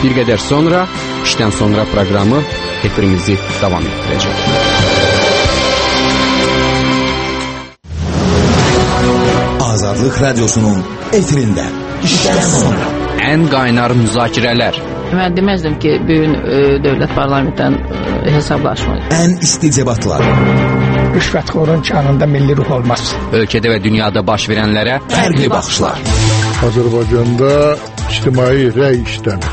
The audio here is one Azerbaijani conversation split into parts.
Bir qədər sonra işdən sonra proqramı efirimizi davam etdirəcək. Azadlıq Radyosu'nun efirində işdən sonra ən qaynar müzakirələr. Mən deməzdim ki, bugün dövlət parlamentdən hesablaşmır. Ən isti debatlar. Rüşvətxorun kanında milli ruh olmaz. Ölkədə və dünyada baş verənlərə fərqli baxışlar. Azərbaycanda ictimai rəy işləmir.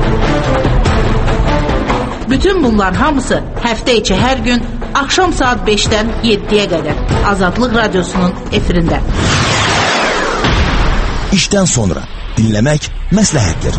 Bütün bunlar hamısı həftə içi hər gün axşam saat 5-dən 7-yə qədər Azadlıq Radyosu'nun efirində. İşdən sonra dinləmək məsləhətdir.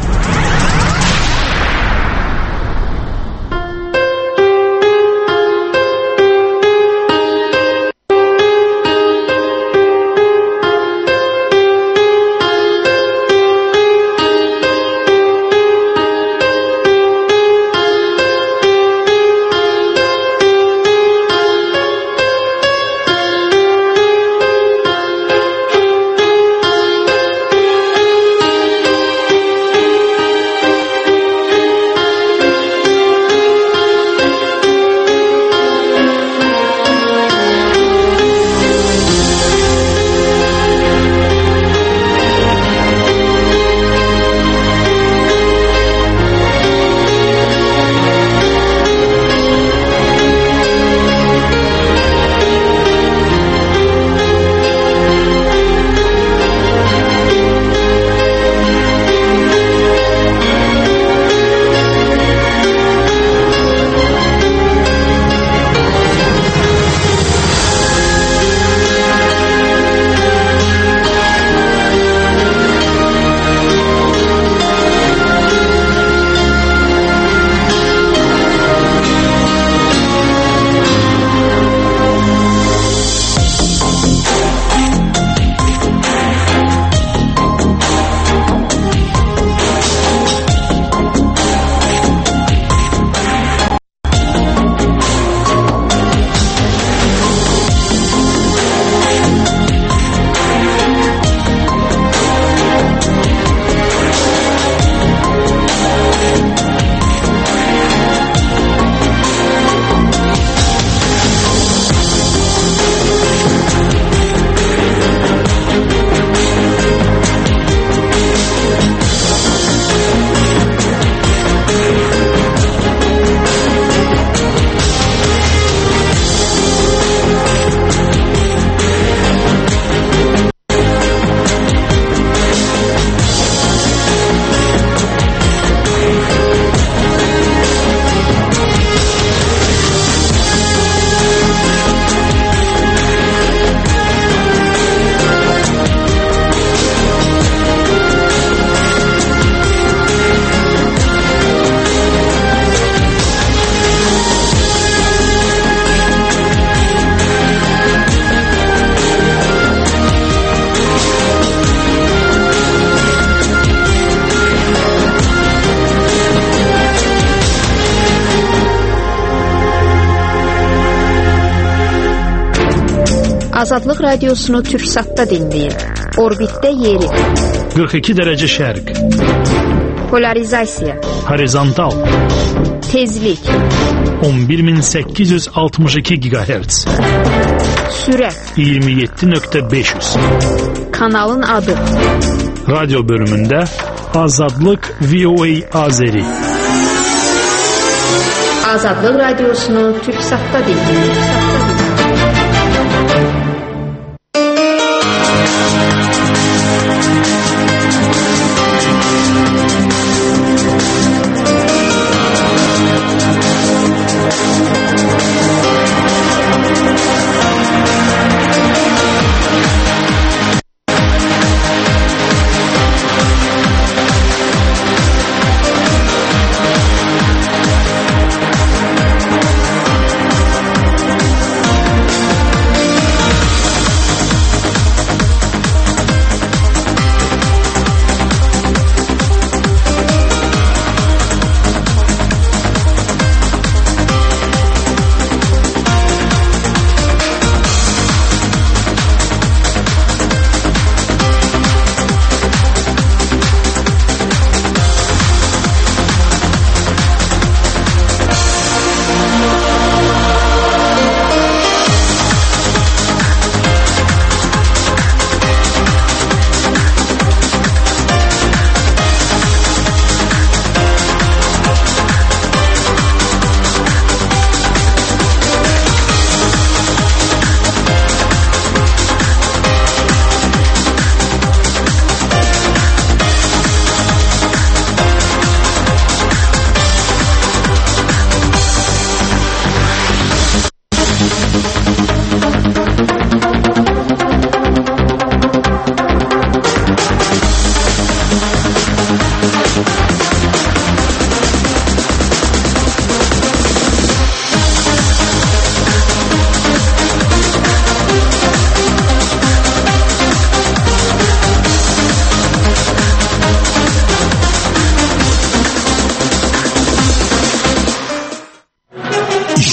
Azadlıq Radiosunu Türksat'ta dinləyin. Orbitdə yeri. 42 dərəcə şərq. Polarizasiya. Horizontal. Tezlik. 11862 GHz. Sürət. 27.500. Kanalın adı. Radyo bölümündə Azadlıq VOA Azeri. Azadlıq Radiosunu Türksat'ta dinləyin.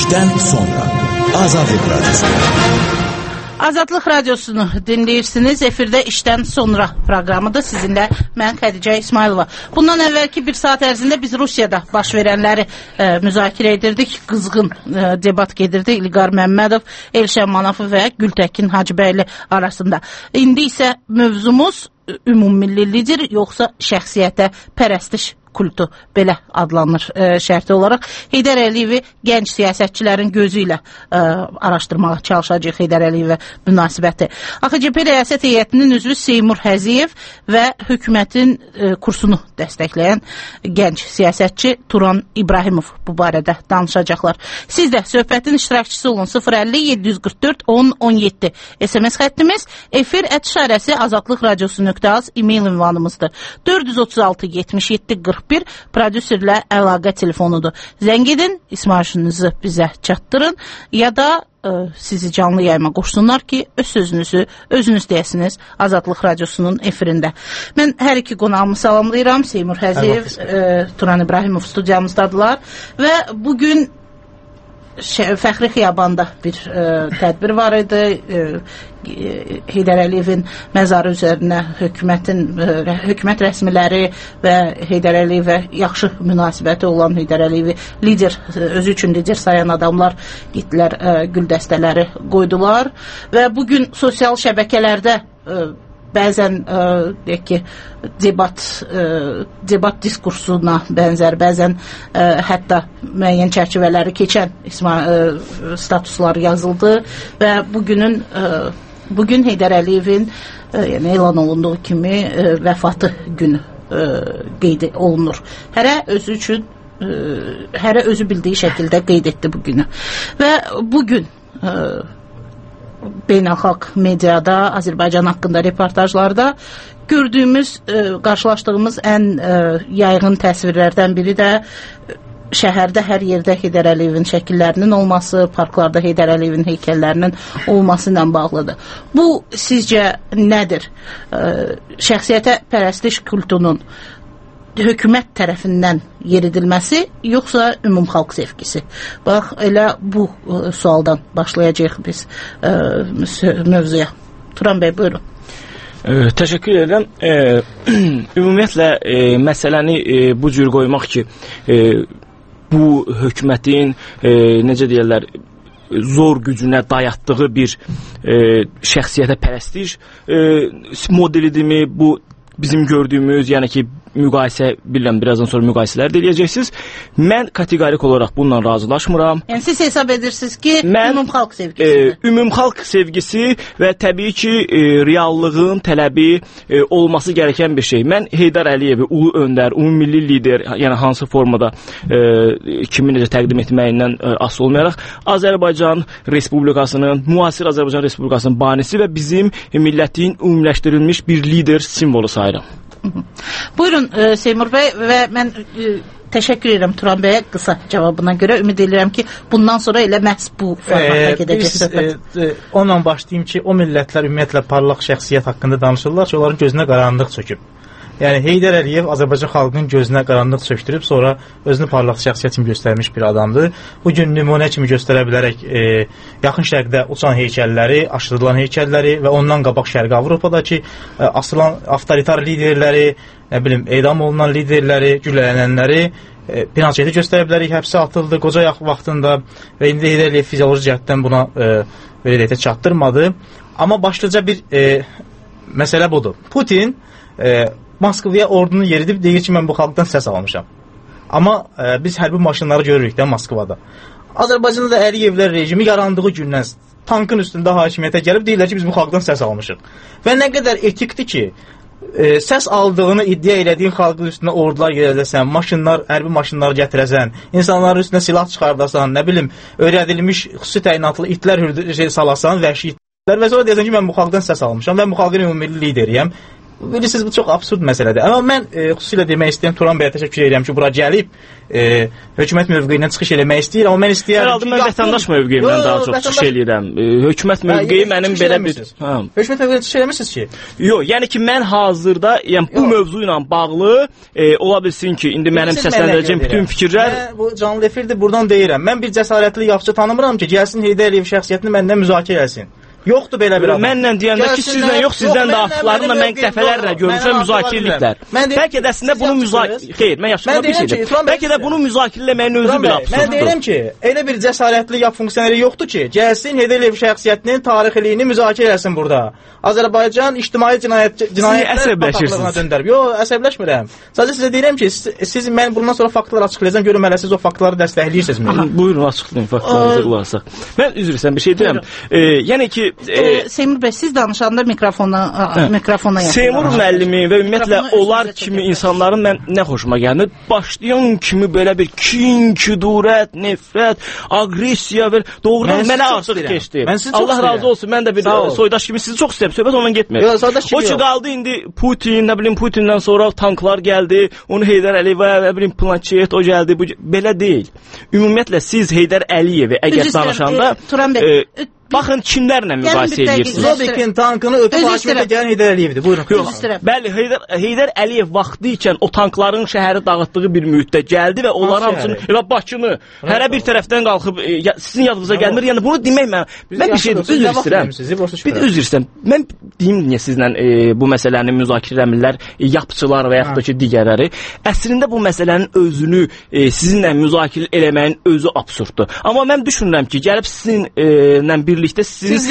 İşdən sonra Azadlıq Radyosu. Azadlıq Radiosunu dinləyirsiniz. Efirdə işdən sonra proqramıdır. Sizinlə mən Xədicə İsmailova. Bundan əvvəlki bir saat ərzində biz Rusiyada baş verənləri müzakirə edirdik. Qızğın debat gedirdi. İlqar Məmmədov, Elşən Manafov və Gültəkin Hacıbəyli arasında. İndi isə mövzumuz ümummilli lider yoxsa şəxsiyyətə pərəstiş kultu belə adlanır şərti olaraq. Heydər Əliyevi gənc siyasətçilərin gözü ilə araşdırmağa çalışacaq Heydər Əliyevə münasibəti. AXCP rəyasət heyətinin üzvü Seymur Həziyev və hökumətin kursunu dəstəkləyən gənc siyasətçi Turan İbrahimov bu barədə danışacaqlar. Siz də söhbətin iştirakçısı olun. 050-744-10-17 SMS xəttimiz, efir @şarəsi Azadlıq Radiosu.az e-mail ünvanımızdır. 436-77-41 prodüserlə əlaqə telefonudur. Zəng edin, ismarışınızı bizə çatdırın ya da sizi canlı yayıma qoşsunlar ki, öz sözünüzü özünüz deyəsiniz Azadlıq Radiosunun efirində. Mən hər iki qonağımı salamlayıram. Seymur Həziyev, Turan İbrahimov studiyamızdadılar və bugün Fəxri Xiyabanda bir tədbir var idi. Heydər Əliyevin məzarı üzərinə hökumət rəsmiləri və Heydər Əliyevə yaxşı münasibəti olan Heydər Əliyevi lider, özü üçün lider sayan adamlar getdilər, gül dəstələri qoydular və bugün sosial şəbəkələrdə bəzən deyək ki, debat diskursuna bənzər, bəzən hətta müəyyən çərçivələri keçən statuslar yazıldı və bugün Heydər Əliyevin yəni elan olunduğu kimi vəfatı günü qeyd olunur. Hərə özü bildiyi şəkildə qeyd etdi bu günü. Və bugün beynəlxalq mediada, Azərbaycan haqqında reportajlarda gördüyümüz, qarşılaşdığımız ən yaygın təsvirlərdən biri də şəhərdə hər yerdə Heydər Əliyevin şəkillərinin olması, parklarda Heydər Əliyevin heykəllərinin olması ilə bağlıdır. Bu sizcə nədir? Şəxsiyyətə pərəstiş kultunun hökumət tərəfindən yeridilməsi, yoxsa ümumxalq sevgisi? Bax, elə bu sualdan başlayacağıq biz mövzuya. Turan bəy, buyurun. Təşəkkür edirəm. Ümumiyyətlə, məsələni bu cür qoymaq ki, bu hökumətin, necə deyərlər, zor gücünə dayatdığı bir şəxsiyyətə pərəstiş modelidirmi, bu bizim gördüyümüz, yəni ki, müqayisə, bilirəm, birazdan sonra müqayisələr deyəcəksiniz. Mən kateqorik olaraq bununla razılaşmıram. Yəni siz hesab edirsiniz ki, ümumxalq sevgisidir. Ümumxalq sevgisi və təbii ki, reallığın tələbi olması gərəkən bir şey. Mən Heydər Əliyevi ulu öndər, ümummilli lider, yəni hansı formada kimi necə təqdim etməyindən asılı olmayaraq, Azərbaycan Respublikasının, müasir Azərbaycan Respublikasının banisi və bizim millətin ümumiləşdirilmiş bir lider simvolu sayırım. Buyurun Seymur bəy və mən təşəkkür edirəm Turan bəyə qısa cavabına görə. Ümid edirəm ki, bundan sonra elə məhz bu formatda gedəcək söhbət. Onunla başlayayım ki, o millətlər ümumiyyətlə parlaq şəxsiyyət haqqında danışırlar ki, onların gözünə qaranlıq çöküb. Yəni Heydər Əliyev Azərbaycan xalqının gözünə qaranlıq çökdürüb, sonra özünü parlaq şəxsiyyət kimi göstərmiş bir adamdır. Bu gün nümunə kimi göstərə bilərək yaxın şərqdə uçan heykəlləri, aşırılan heykəlləri və ondan qabaq Şərqi Avropadakı asılan avtoritar liderləri, nə bilim, edam olunan liderləri, güllələnənləri pinançiyeti göstərə bilərik, həbsə atıldı qoca vaxtında və indi Heydər Əliyev fizioloji cəhətdən buna belə deyək, çatdırmadı. Amma başlıca bir məsələ budur. Putin Moskvaya ordunu yeridib deyir ki, mən bu xalqdan səs almışam. Amma biz hərbi maşınları görürük də Moskvada. Azərbaycanda da Əliyevlər rejimi yarandığı gündən tankın üstündə hakimiyyətə gəlib deyirlər ki, biz bu xalqdan səs almışıq. Və nə qədər etikdir ki, səs aldığını iddia elədiyin xalqın üstünə ordular yerləsən, maşınlar, hərbi maşınları gətirəsən, insanların üstünə silah çıxardasan, nə bilim, öyrədilmiş xüsusi təyinatlı itlər salasan, vəhşi itlər və sonra deyəsən ki, mən bu xalqdan səs almışam, mən bu xalqın ümumilli lideriyəm. Bilirsiniz, bu çox absurd məsələdir. Amma mən xüsusilə demək istəyirəm, Turan bəyə təşəkkür edirəm ki, bura gəlib hökumət mövqeyindən çıxış eləmək istəyir. Amma mən istəyirəm ki, mən vətəndaş mövqeyimdən daha çox çıxış eləyirəm. Hökumət mövqeyi mənim belə bir... Hökumət mövqeyindən çıxış eləmirsiniz ki? Yox, yəni ki, mən hazırda bu mövzu ilə bağlı ola bilsin ki, indi mənim səsləndirəcəyim bütün fikirlər... Bu canlı efirdir, buradan deyirəm. Mən bir cəsarətli yaxşı tanımıram ki, gəlsin Heydər Əliyev şəxsiyyətini məndən müzakirə etsin. Yoxdur belə bir adam. Mənlə deyəndə ki, sizlə yox, sizdən də aflarla mən dəfələrlə görmüşəm, müzakirə ediblər. Bəlkə də əslində bunu xeyr, mən yaxşı bir şey deyim. Bəlkə də bunu müzakirə eləməyin özü bir absurddur. Mən deyirəm ki, elə bir cəsarətli funksioneri yoxdur ki, gəlsin Heydər Əliyev şəxsiyyətinin tarixiliyini müzakirə etsin burada. Azərbaycan ictimai cinayətlər bataqlığına döndərib. Yox, əsəbləşmirəm. Sadəcə sizə deyirəm ki, siz mən bundan sonra faktlar açıqlayacağam, görüm hələ siz o faktları dəstəkləyirsinizmi? Buyurun, açıqlayın faktlarınızı qularsa. Mən üzr istəyirəm, bir şey deyirəm. Yəni ki, Seymur bəy, siz danışanda mikrofona yaxın. Seymur müəllimi və ümumiyyətlə onlar kimi insanların mən nə xoşuma gəlmir. Başlayan kimi belə bir kin, küdurət, nifrət, agresiya və doğrudan mənə artıq keçdi. Allah razı olsun. Mən də bir soydaş kimi sizi çox istəyirəm. Söhbət ondan getmir. O ki qaldı indi Putin, nə bilim Putindən sonra tanklar gəldi. Onu Heydər Əliyevə, nə bilim Planşet o gəldi. Belə deyil. Ümumiyyətlə siz Heydər Əliyevi əgər danışanda baxın kimlərlə mübahisə edirsiniz. Zobikin tankını ötüb hakimiyyətə gələn Heydər Əliyevdir. Buyurun. Bəli, Heydər Əliyev vaxtı ikən o tankların şəhəri dağıtdığı bir müddətdə gəldi və onlar hamısını və Bakını hərə bir tərəfdən qalxıb sizin yadınıza gəlmir. Yəni bunu demək mən bir şey üzr istəyirəm. Bir üzr istəyirəm. Mən deyim niyə sizlə bu məsələni müzakirə edirlər, yapıçılar və yaxud da ki digərləri. Əslində bu məsələnin özünü sizinlə müzakirə eləməyin özü absurddur. Amma mən düşünürəm ki, gəlib sizinlə birlikdə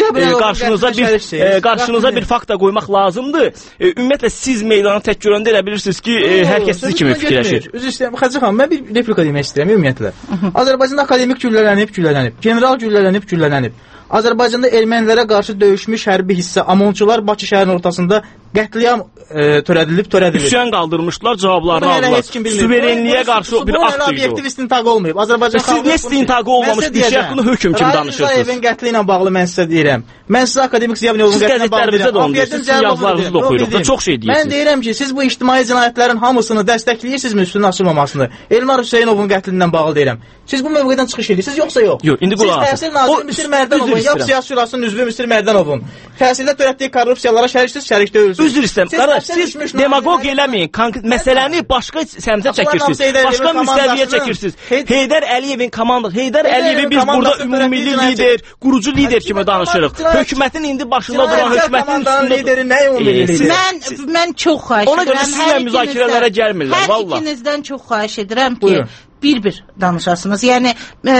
qarşınıza bir fakt da qoymaq lazımdır. Ümumiyyətlə siz meydanı tək görəndə elə bilirsiniz ki, hər kəs sizi kimi fikirləşir. Üzr istəyirəm, Xəzri xanım, mən bir replika demək istəyirəm ümumiyyətlə. Azərbaycanda akademik güllələnib, general güllələnib. Azərbaycanda ermənilərə qarşı döyüşmüş hərbi hissə Amonçular Bakı şəhərinin ortasında qətliam törədilib. Üsyan qaldırmışlar, cavablarını aldılar. Suverenliyə qarşı bir akt idi. Obyektiv istintaqı olmayıb. Azərbaycan siz niyə istintaqı olmamış bir şey haqqında hökm kimi danışırsınız? Rəzayevin qətli ilə bağlı mən sizə deyirəm. Mən sizə akademik Ziyavulyovun qətlinə bağlı deyirəm. Siz yazılarınızı da oxuyuruq da çox şey deyirsiniz. Mən deyirəm ki, siz bu ictimai cinayətlərin hamısını dəstəkləyirsinizmi üstünün açılmamasını? Elmar Hüseynovun qətlindən bağlı deyirəm. Siz bu mövqedən çıxış edirsiniz yoxsa yox? Yox, indi qulaq asın. Siz təhsil naziri Müsir Mərdanovun, Yap Siyasi Şurasının üzvü Müsir Mərdanovun təhsildə törətdiyi korrupsiyalara şəriksiniz, şərik deyilsiniz. Üzr istəyirəm. Qardaş, siz demagog eləməyin. Məsələni başqa səmtə çəkirsiniz. Başqa müstəviyə çəkirsiniz. Heydər Əliyevin komandası, Heydər Əliyevi biz burada ümumilli lider, qurucu lider kimi danışırıq. Hökumətin indi başında duran hökumətin lideri nə ümumilli lider? Mən çox xahiş edirəm. Ona görə sizlə müzakirələrə gəlmirlər, vallah. Hər ikinizdən çox xahiş edirəm ki, bir danışasınız. Yəni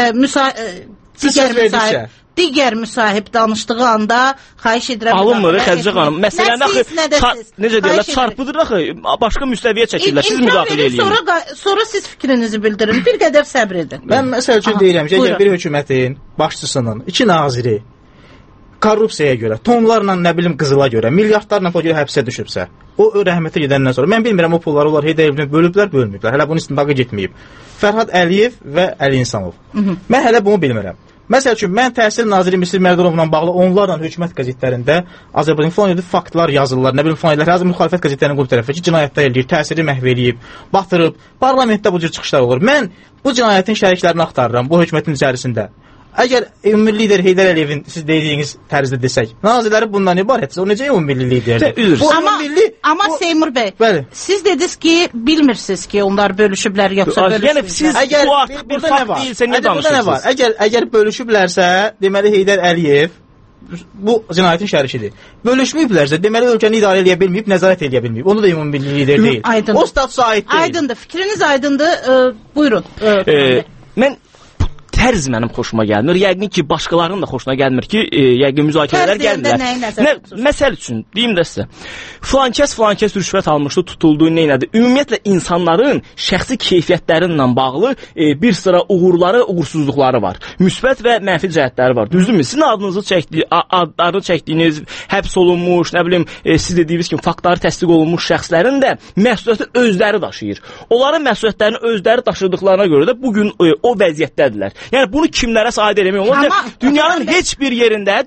digər müsahib danışdığı anda xahiş edirəm. Alınmır, Xədicə xanım. Məsələni axı necə deyirlər, çarpıdır axı, başqa müstəviyə çəkirlər. Siz müdaxilə eləyin. Sonra siz fikrinizi bildirin. Bir qədər səbr edin. Mən məsəl üçün deyirəm ki, əgər bir hökumətin başçısının, iki naziri korrupsiyaya görə, tonlarla nə bilim qızıla görə, milyardlarla pul görə həbsə düşübsə, o rəhmətə gedəndən sonra mən bilmirəm o pulları onlar Heydər Əliyevdən bölüblər, bölməyiblər. Hələ bunun istintaqı getməyib. Fərhad Əliyev və Əli İnsanov. Mən hələ bunu bilmirəm. Məsəl üçün, mən təhsil naziri Müsir Mərdanovla bağlı onlarla hökumət qəzetlərində Azərbaycan falan edib faktlar yazırlar, nə bilim falan edirlər, hazır müxalifət qəzetlərinin qrup tərəfi ki, cinayətlər eləyir, təsiri məhv eləyib, batırıb, parlamentdə bu cür çıxışlar olur. Mən bu cinayətin şəriklərini axtarıram bu hökumətin içərisində. Əgər ümumi lider Heydər Əliyevin siz dediyiniz tərzdə desək, nazirləri bundan ibarətsə, o necə ümumi liderdir? Amma Seymur bəy, siz dediniz ki, bilmirsiniz ki, onlar bölüşüblər, yoxsa bölüşüblər. Bu artıq bir fakt deyilsə, niyə danışırsınız? Əgər bölüşüblərsə, deməli Heydər Əliyev bu cinayətin şərikidir. Bölüşməyiblərsə, deməli ölkəni idarə edə bilməyib, nəzarət edə bilməyib. Onu da ümumi lider deyil. O statusa aid deyil. Aydındır, fikriniz aydındır. Buyurun. Mən tərz mənim xoşuma gəlmir. Yəqin ki, başqalarının da xoşuna gəlmir ki, yəqin müzakirələr gəlmirlər. Məsəl üçün, deyim də sizə, filankəs rüşvət almışdı, tutulduğu neynədir? Ümumiyyətlə, insanların şəxsi keyfiyyətlərinlə bağlı bir sıra uğurları, uğursuzluqları var. Müsbət və mənfi cəhətləri var. Düzdürmü? Sizin adlarını çəkdiyiniz, həbs olunmuş, nə bilim, siz dediyiniz kimi faktları təsdiq olunmuş şəxslərin də məsuliyyəti özləri daşıyır. Onların məsuliyyətlərini özləri daşıdıqlarına görə də bugün o vəziyyətdədirlər. Yəni bunu kimlərə aid eləmək olmaz. Dünyanın heç bir yerində,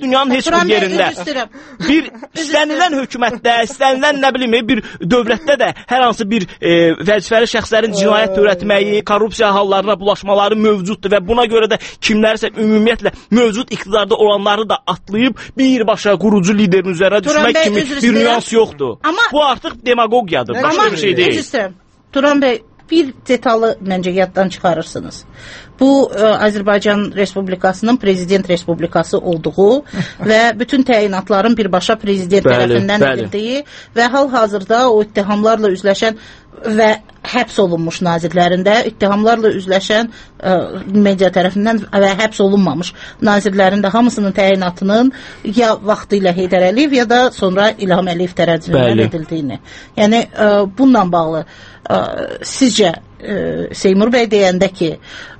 bir istənilən hökumətdə, istənilən nə bilim bir dövlətdə də hər hansı bir vəzifəli şəxslərin cinayət törətməyi, korrupsiya hallarına bulaşmaları mövcuddur və buna görə də kimlərsə ümumiyyətlə mövcud iqtidarda olanları da atlayıb birbaşa qurucu liderin üzərinə düşmək kimi bir nüans yoxdur. Bu artıq demagogiyadır, başqa bir şey deyil. Turan bəy, bir detalı məncə yaddan çıxarırsınız. Bu Azərbaycan Respublikasının prezident respublikası olduğu və bütün təyinatların birbaşa prezident tərəfindən edildiyi və hal-hazırda o ittihamlarla üzləşən və həbs olunmuş nazirlərində, ittihamlarla üzləşən media tərəfindən və həbs olunmamış nazirlərində hamısının təyinatının ya vaxtı ilə Heydər Əliyev ya da sonra İlham Əliyev tərəfindən edildiyini. Yəni, bununla bağlı sizcə Seymur bəy deyəndə ki,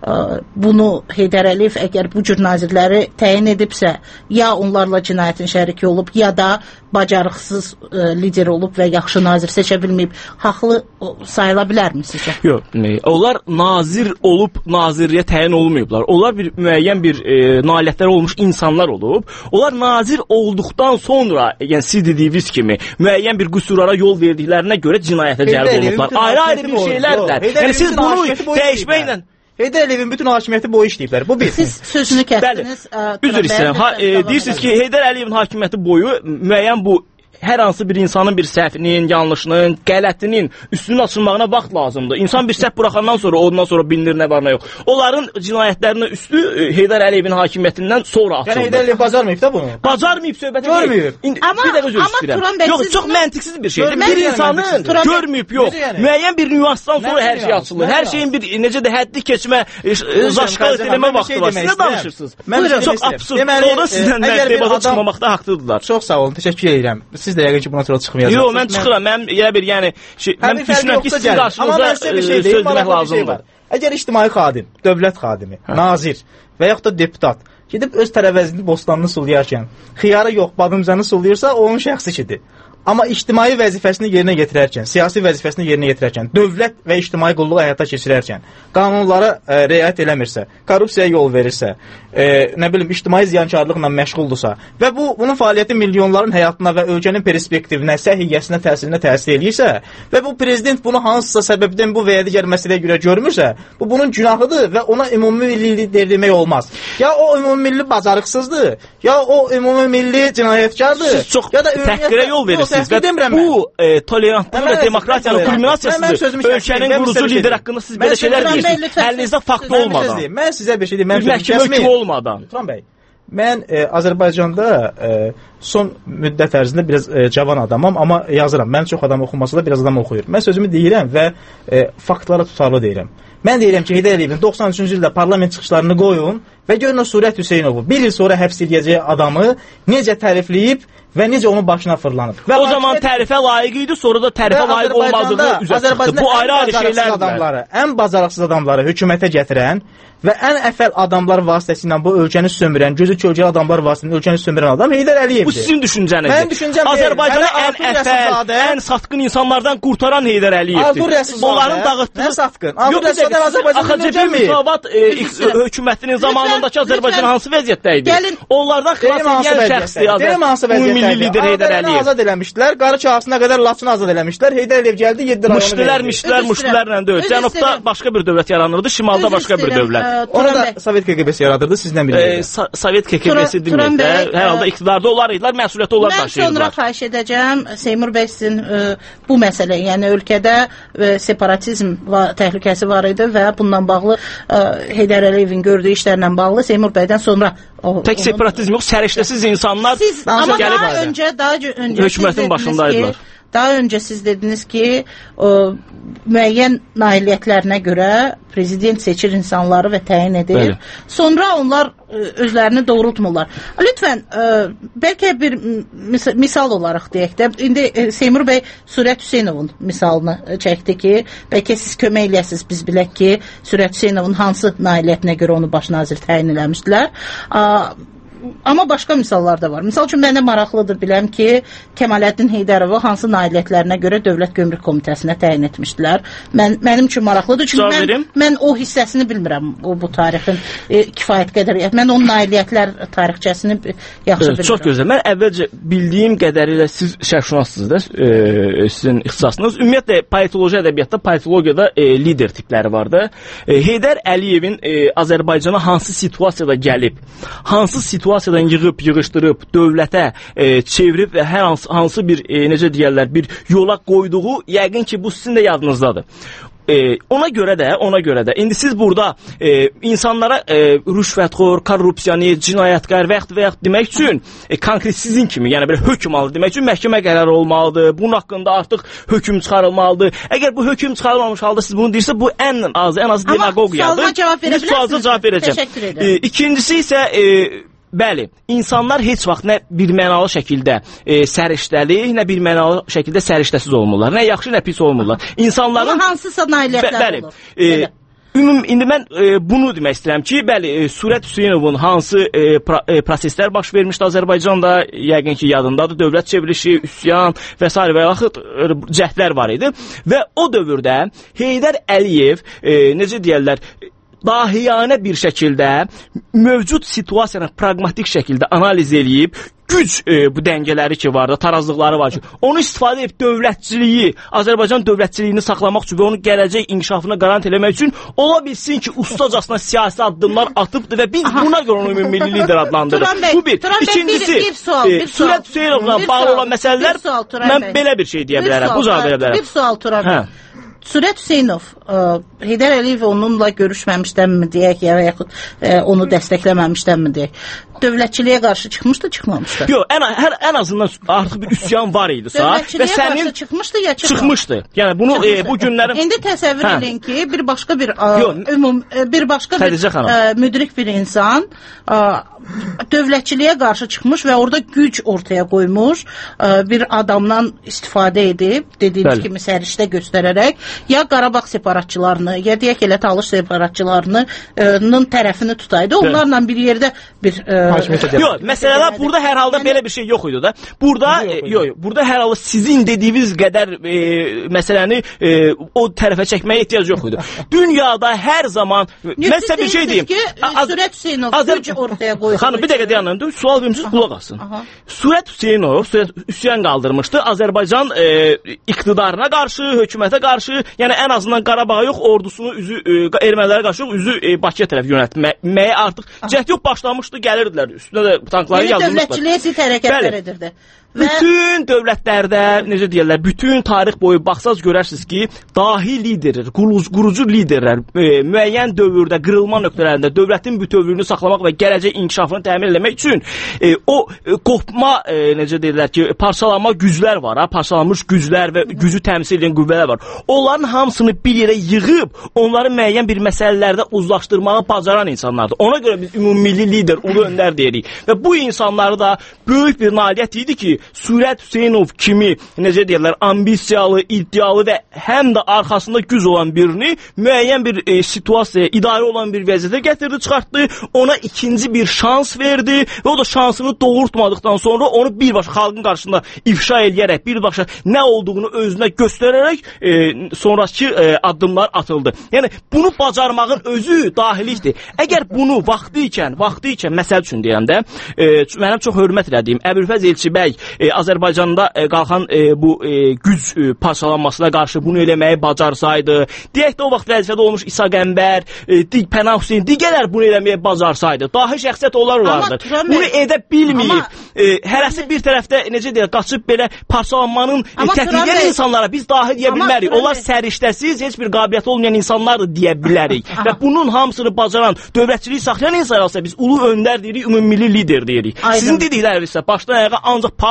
bunu Heydər Əliyev əgər bu cür nazirləri təyin edibsə, ya onlarla cinayətin şəriki olub, ya da bacarıqsız lider olub və yaxşı nazir seçə bilməyib, haqlı sayıla bilərmi sizcə? Yox, onlar nazir olub, nazirliyə təyin olmayıblar. Onlar müəyyən bir nailiyyətləri olmuş insanlar olub. Onlar nazir olduqdan sonra, yəni siz dediyiniz kimi, müəyyən bir qüsurlara yol verdiklərinə görə cinayətə cəlb olublar. Ayrı-ayrı bir şeylərdir. Yəni siz bunu dəyişməklə Heydər Əliyevin bütün hakimiyyəti boyu işləyiblər. Bu bir. Siz sözünü kəsdiniz. Üzr istəyirəm. Deyirsiniz ki, Heydər Əliyevin hakimiyyəti boyu müəyyən bu hər hansı bir insanın bir səhvinin, yanlışının, qələtinin üstünün açılmağına vaxt lazımdır. İnsan bir səhv buraxandan sonra, ondan sonra bilinir nə var nə yox. Onların cinayətlərinin üstü Heydər Əliyevin hakimiyyətindən sonra açıldı. Yəni Heydər Əliyev bacarmayıb da bunu? Bacarmayıb söhbəti görməyib. Bir dəqiqə özür istəyirəm. Yox, çox məntiqsiz bir şeydir. Bir insanın görməyib yox. Müəyyən bir nüansdan sonra hər şey açılır. Hər şeyin bir necə də həddi keçmə, zaşqalət eləmə vaxtı var. Siz nə danışırsınız? Çox absurd. Sonra sizdən debata çıxmamaqda haqlıdırlar. Çox sağ olun, təşəkkür edirəm. Siz də yəqin ki, buna sonra çıxmayasınız. Yox, mən çıxıram. Mən elə bir, yəni, mən düşünürəm ki, sizin qarşınızda söz demək lazımdır. Əgər ictimai xadim, dövlət xadimi, nazir və yaxud da deputat gedib öz tərəvəzini, bostanını sulayarkən, xiyarı yox, badımcanı sulayırsa, o onun şəxsi işidir. Amma ictimai vəzifəsini yerinə yetirərkən, siyasi vəzifəsini yerinə yetirərkən, dövlət və ictimai qulluğu həyata keçirərkən, qanunlara riayət eləmirsə, korrupsiyaya yol verirsə, nə bilim, ictimai ziyankarlıqla məşğuldursa və bunun fəaliyyəti milyonların həyatına və ölkənin perspektivinə, səhiyyəsinə, təsirinə təsir eləyirsə və bu prezident bunu hansısa səbəbdən bu və ya digər məsələyə görə görmürsə, bu bunun günahıdır və ona ümumi lider demək olmaz. Ya o ümumi milli bacarıqsızdır, ya o ümumi milli cinayətkardır, siz çox təhqirə yol verirsiniz. Bu tolerantlıq və demokratiyanın kulminasiyasıdır. Ölkənin qurucu lider haqqında siz belə şeylər deyirsiniz. Əlinizdə fakt olmadan. Mən sizə bir şey deyim. Məhkəmə olmadan. Turan bəy, mən Azərbaycanda son müddət ərzində biraz cavan adamam, amma yazıram. Mən çox adam oxumasa da biraz adam oxuyur. Mən sözümü deyirəm və faktlara tutarlı deyirəm. Mən deyirəm ki, Heydər Əliyevin 93-cü ildə parlament çıxışlarını qoyun və görün o Surət Hüseynovu bir il sonra həbs edəcəyi adamı necə tərifləyib və necə onun başına fırlanıb. Və o zaman tərifə layiq idi, sonra da tərifə layiq olmadığını üzə çıxdı. Bu ayrı-ayrı şeylərdir. Ən bacarıqsız adamları hökumətə gətirən və ən əfəl adamlar vasitəsilə bu ölkəni sömürən, gözü kölgəli adamlar vasitəsilə ölkəni sömürən adam Heydər Əliyevdir. Bu sizin düşüncənizdir. Mənim düşüncəm Azərbaycanı ən əfəl, ən satqın insanlardan qurtaran Heydər Əliyevdir. Onların dağıtdığı satqın. Azərbaycanın müsavat hökumətinin zamanındakı Azərbaycan hansı vəziyyətdə idi? Onlardan xilas edən şəxsi milli lider Heydər Əliyev. Azad eləmişdilər, qarı kağızına qədər Laçını azad eləmişlər. Heydər Əliyev gəldi, 7 rayonu Müştülərlə deyil. Cənubda başqa bir dövlət yaranırdı, şimalda başqa bir dövlət. Onu da Sovet KGB-si yaradırdı, sizdən biri. Sovet KGB-si deməkdə, hər halda iqtidarda onlar idilər, məsuliyyəti onlar daşıyırdılar. Mən sonra xahiş edəcəm, Seymur bəy sizin bu məsələ, yəni ölkədə separatizm təhlükəsi var idi və bununla bağlı Heydər Əliyevin gördüyü işlərlə bağlı Seymur bəydən sonra tək separatizm yox, səriştəsiz insanlar daha öncə hökumətin başındaydılar. Daha öncə siz dediniz ki, müəyyən nailiyyətlərinə görə prezident seçir insanları və təyin edir. Sonra onlar özlərini doğrultmurlar. Lütfən, bəlkə bir misal olaraq deyək də, indi Seymur bəy Surət Hüseynovun misalını çəkdi ki, bəlkə siz kömək eləyəsiniz, biz bilək ki, Surət Hüseynovun hansı nailiyyətinə görə onu baş nazir təyin eləmişdilər. amma başqa misallar da var. Misal üçün mənə maraqlıdır biləm ki, Kəmaləddin Heydərovu hansı nailiyyətlərinə görə Dövlət Gömrük Komitəsinə təyin etmişdilər. Mənim üçün maraqlıdır. Çünki mən o hissəsini bilmirəm bu tarixin kifayət qədər. Mən onun nailiyyətlər tarixçəsini yaxşı bilmirəm. Çox gözəl. Mən əvvəlcə bildiyim qədərilə siz şərhşünassınız da, sizin ixtisasınız. Ümumiyyətlə politoloji ədəbiyyatda, politologiyada lider tipləri vardı. Heydər Əliyevin Azərbaycana hansı situasiyada gəlib, hansı situasiyadan yığışdırıb, dövlətə çevirib və hər hansı bir, necə deyərlər, bir yola qoyduğu, yəqin ki, bu sizin də yadınızdadır. Ona görə də, indi siz burada insanlara rüşvətxor, korrupsiyanist, cinayətkar və yaxud demək üçün, konkret sizin kimi, yəni belə hökm alır demək üçün məhkəmə qərarı olmalıdır, bunun haqqında artıq hökm çıxarılmalıdır. Əgər bu hökm çıxarılmamış halda siz bunu deyirsə, bu ən azı demagogiyadır. Amma sualıma cavab verə bilərsiniz. Sualıma cavab verəcəm. Təşəkkür edirəm. İkincisi isə, bəli, insanlar heç vaxt nə bir mənalı şəkildə səriştəli, nə bir mənalı şəkildə səriştəsiz olmurlar. Nə yaxşı, nə pis olmurlar. İnsanların... Amma hansısa nailiyyətlər olur. İndi mən bunu demək istəyirəm ki, bəli, Surət Hüseynovun hansı proseslər baş vermişdi Azərbaycanda, yəqin ki, yadındadır, dövlət çevrilişi, üsyan və s. və yaxud cəhdlər var idi. Və o dövrdə Heydər Əliyev, necə deyərlər, dahiyanə bir şəkildə mövcud situasiyanı pragmatik şəkildə analiz eləyib, güc bu dəngələri ki var da, tarazlıqları var ki, onu istifadə edib dövlətçiliyi, Azərbaycan dövlətçiliyini saxlamaq üçün və onun gələcək inkişafını qarant eləmək üçün ola bilsin ki, ustacasına siyasi addımlar atıbdır və biz buna görə onu milli lider adlandırırıq. Bu bir. İkincisi, Surət Hüseynovla bağlı olan məsələlər, mən belə bir şey deyə bilərəm, bu cavab verə bilərəm. Bir sual Turan bəy. Surət Hüseynov, Heydər Əliyev onunla görüşməmişdənmi deyək, ya yaxud onu dəstəkləməmişdənmi deyək, dövlətçiliyə qarşı çıxmışdı, çıxmamışdı? Yox, ən azından artıq bir üsyan var idi. Dövlətçiliyə qarşı çıxmışdı, ya çıxmamışdı? Çıxmışdı. Yəni bunu bu günlərin... İndi təsəvvür edin ki, bir başqa müdrik bir insan dövlətçiliyə qarşı çıxmış və orada güc ortaya qoymuş, bir adamdan istifadə edib, dediyiniz kimi səriştə göstərərək, ya Qarabağ separatçılarını, ya deyək elə Talış separatçılarının tərəfini tutaydı. Onlarla bir yerdə bir... Yox, məsələlər burada hər halda belə bir şey yox idi da. Burada hər halda sizin dediyiniz qədər məsələni o tərəfə çəkməyə ehtiyac yox idi. Dünyada hər zaman... Mən sizə bir şey deyim. Surət Hüseynov güc ortaya qoydu. Xanım, bir dəqiqə dayanın, sual verimsiz, qulaq asın. Surət Hüseynov üsyan qaldırmışdı Azərbaycan iqtidarına qarşı, hökumətə qarşı, yəni ən azından Qarabağa yox, ordusunu ermənilərə qarşı yox, üzü Bakıya tərəf yönəltməyə artıq cəhd yox, başlamışdı, gəlirdilər, üstünə də tankları yazılmışlar. Dövlətçiliyə zid hərəkətlər edirdi. Bütün dövlətlərdə, necə deyirlər, bütün tarix boyu baxsaz görərsiniz ki, dahi liderlər, qurucu liderlər müəyyən dövrdə, qırılma nöqtələrində dövlətin bütövlüyünü saxlamaq və gələcək inkişafını təmin etmək üçün o qopma, necə deyirlər ki, parçalanma güclər var, parçalanmış güclər və gücü təmsil edən qüvvələr var. Onların hamısını bir yerə yığıb, onları müəyyən bir məsələlərdə uzlaşdırmağı bacaran insanlardır. Ona görə biz ümumilli lider, ulu öndər deyirik. Və bu insanları da böyük bir nailiyyət idi ki, Surət Hüseynov kimi, necə deyirlər, ambisiyalı, iddialı və həm də arxasında güc olan birini müəyyən bir situasiyaya, idarə olan bir vəziyyətə gətirdi, çıxartdı, ona ikinci bir şans verdi və o da şansını doğurtmadıqdan sonra onu birbaşa xalqın qarşısında ifşa eləyərək, birbaşa nə olduğunu özünə göstərərək sonraki addımlar atıldı. Yəni, bunu bacarmağın özü dahilikdir. Əgər bunu vaxtı ikən, məsəl üçün deyəm də, mənim çox hörmət elədiyim Əbülfəz Elçibəy Azərbaycanda qalxan bu güc parçalanmasına qarşı bunu eləməyi bacarsaydı, deyək də o vaxt vəzifədə olmuş İsa Qəmbər, Pənah Hüseyin, digərlər bunu eləməyi bacarsaydı, dahi şəxsiyyət olarlardır. Bunu edə bilməyib. Hərəsi bir tərəfdə, necə deyək, qaçıb belə parçalanmanın təkliyən insanlara biz dahi deyə bilmərik. Onlar səriştəsiz, heç bir qabiliyyəti olmayan insanlardır deyə bilərik. Və bunun hamısını bacaran, dövlətçiliyi saxlayan insanlarsa biz ulu öndər deyirik, ümumilli lider deyirik. Sizin dedikləriniz isə başdan ayağa ancaq paf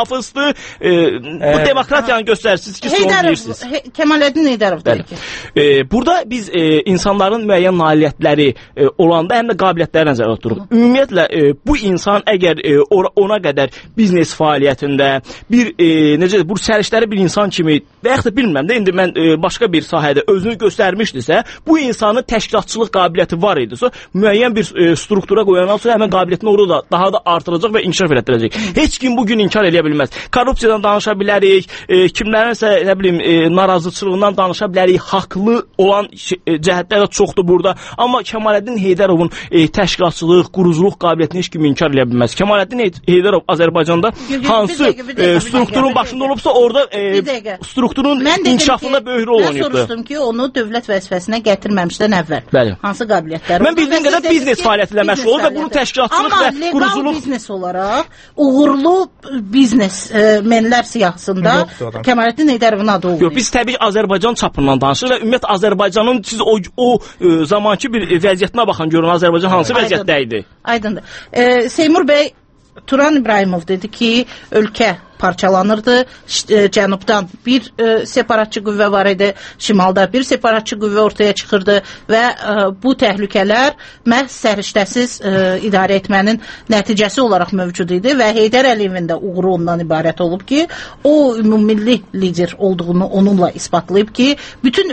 pafosdur. Bu demokratiyanın göstəricisi ki, son deyirsiniz. Kemaləddin Heydərov deyir ki. Burada biz insanların müəyyən nailiyyətləri olanda həm də qabiliyyətləri nəzərdə tuturuq. Ümumiyyətlə, bu insan əgər ona qədər biznes fəaliyyətində bu sərişləri bir insan kimi və yaxud da bilmirəm də, indi mən başqa bir sahədə özünü göstərmişdirsə, bu insanın təşkilatçılıq qabiliyyəti var idisə, müəyyən bir struktura qoyandan sonra həmən qabiliyyətini orada daha da artıracaq və inkişaf etdirəcək. Heç kim bugün inkar edə bilməz. Korrupsiyadan danışa bilərik, kimlərinsə, nə bilim, narazıçılığından danışa bilərik, haqlı olan cəhətlər də çoxdur burada. Amma Kemaləddin Heydərovun təşkilatçılıq, quruculuq qabiliyyətini heç kim inkar edə bilməz. Kemaləddin Heydərov Azərbaycanda hansı strukturun başında olubsa, orada strukturun inkişafında böyük rol oynayıbdır. Mən soruşdum ki, onu dövlət vəzifəsinə gətirməmişdən əvvəl. Bəli. Hansı qabiliyyətlər? Mən bildiyim qədər biznes fəaliyyəti ilə məşğul olub və bunu təşkilatçılıq və quruculuq... Amma legal biznes olaraq, uğurlu biznesmenlər siyahısında Kemaləddin Heydərovun adı olmayıb. Yox, biz təbii ki, Azərbaycan çapından danışırıq və ümumiyyət Azərbaycanın siz o zamanki bir vəziyyətinə baxın, görün Azərbaycan hansı vəziyyətdə idi? Aydındır. Seymur bəy Turan İbrahimov dedi ki, ölkə parçalanırdı. Cənubdan bir separatçı qüvvə var idi, şimalda bir separatçı qüvvə ortaya çıxırdı və bu təhlükələr məhz səriştəsiz idarə etmənin nəticəsi olaraq mövcud idi və Heydər Əliyevin də uğuru ondan ibarət olub ki, o ümumilli lider olduğunu onunla isbatlayıb ki, bütün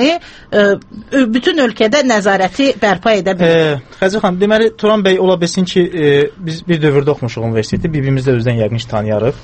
ölkədə nəzarəti bərpa edə bilir. Xəzər xanım, deməli Turan bəy ola bilsin ki, biz bir dövrdə oxumuşuq universiteti, bir-birimiz də özdən yəqin ki, tanıyarıq.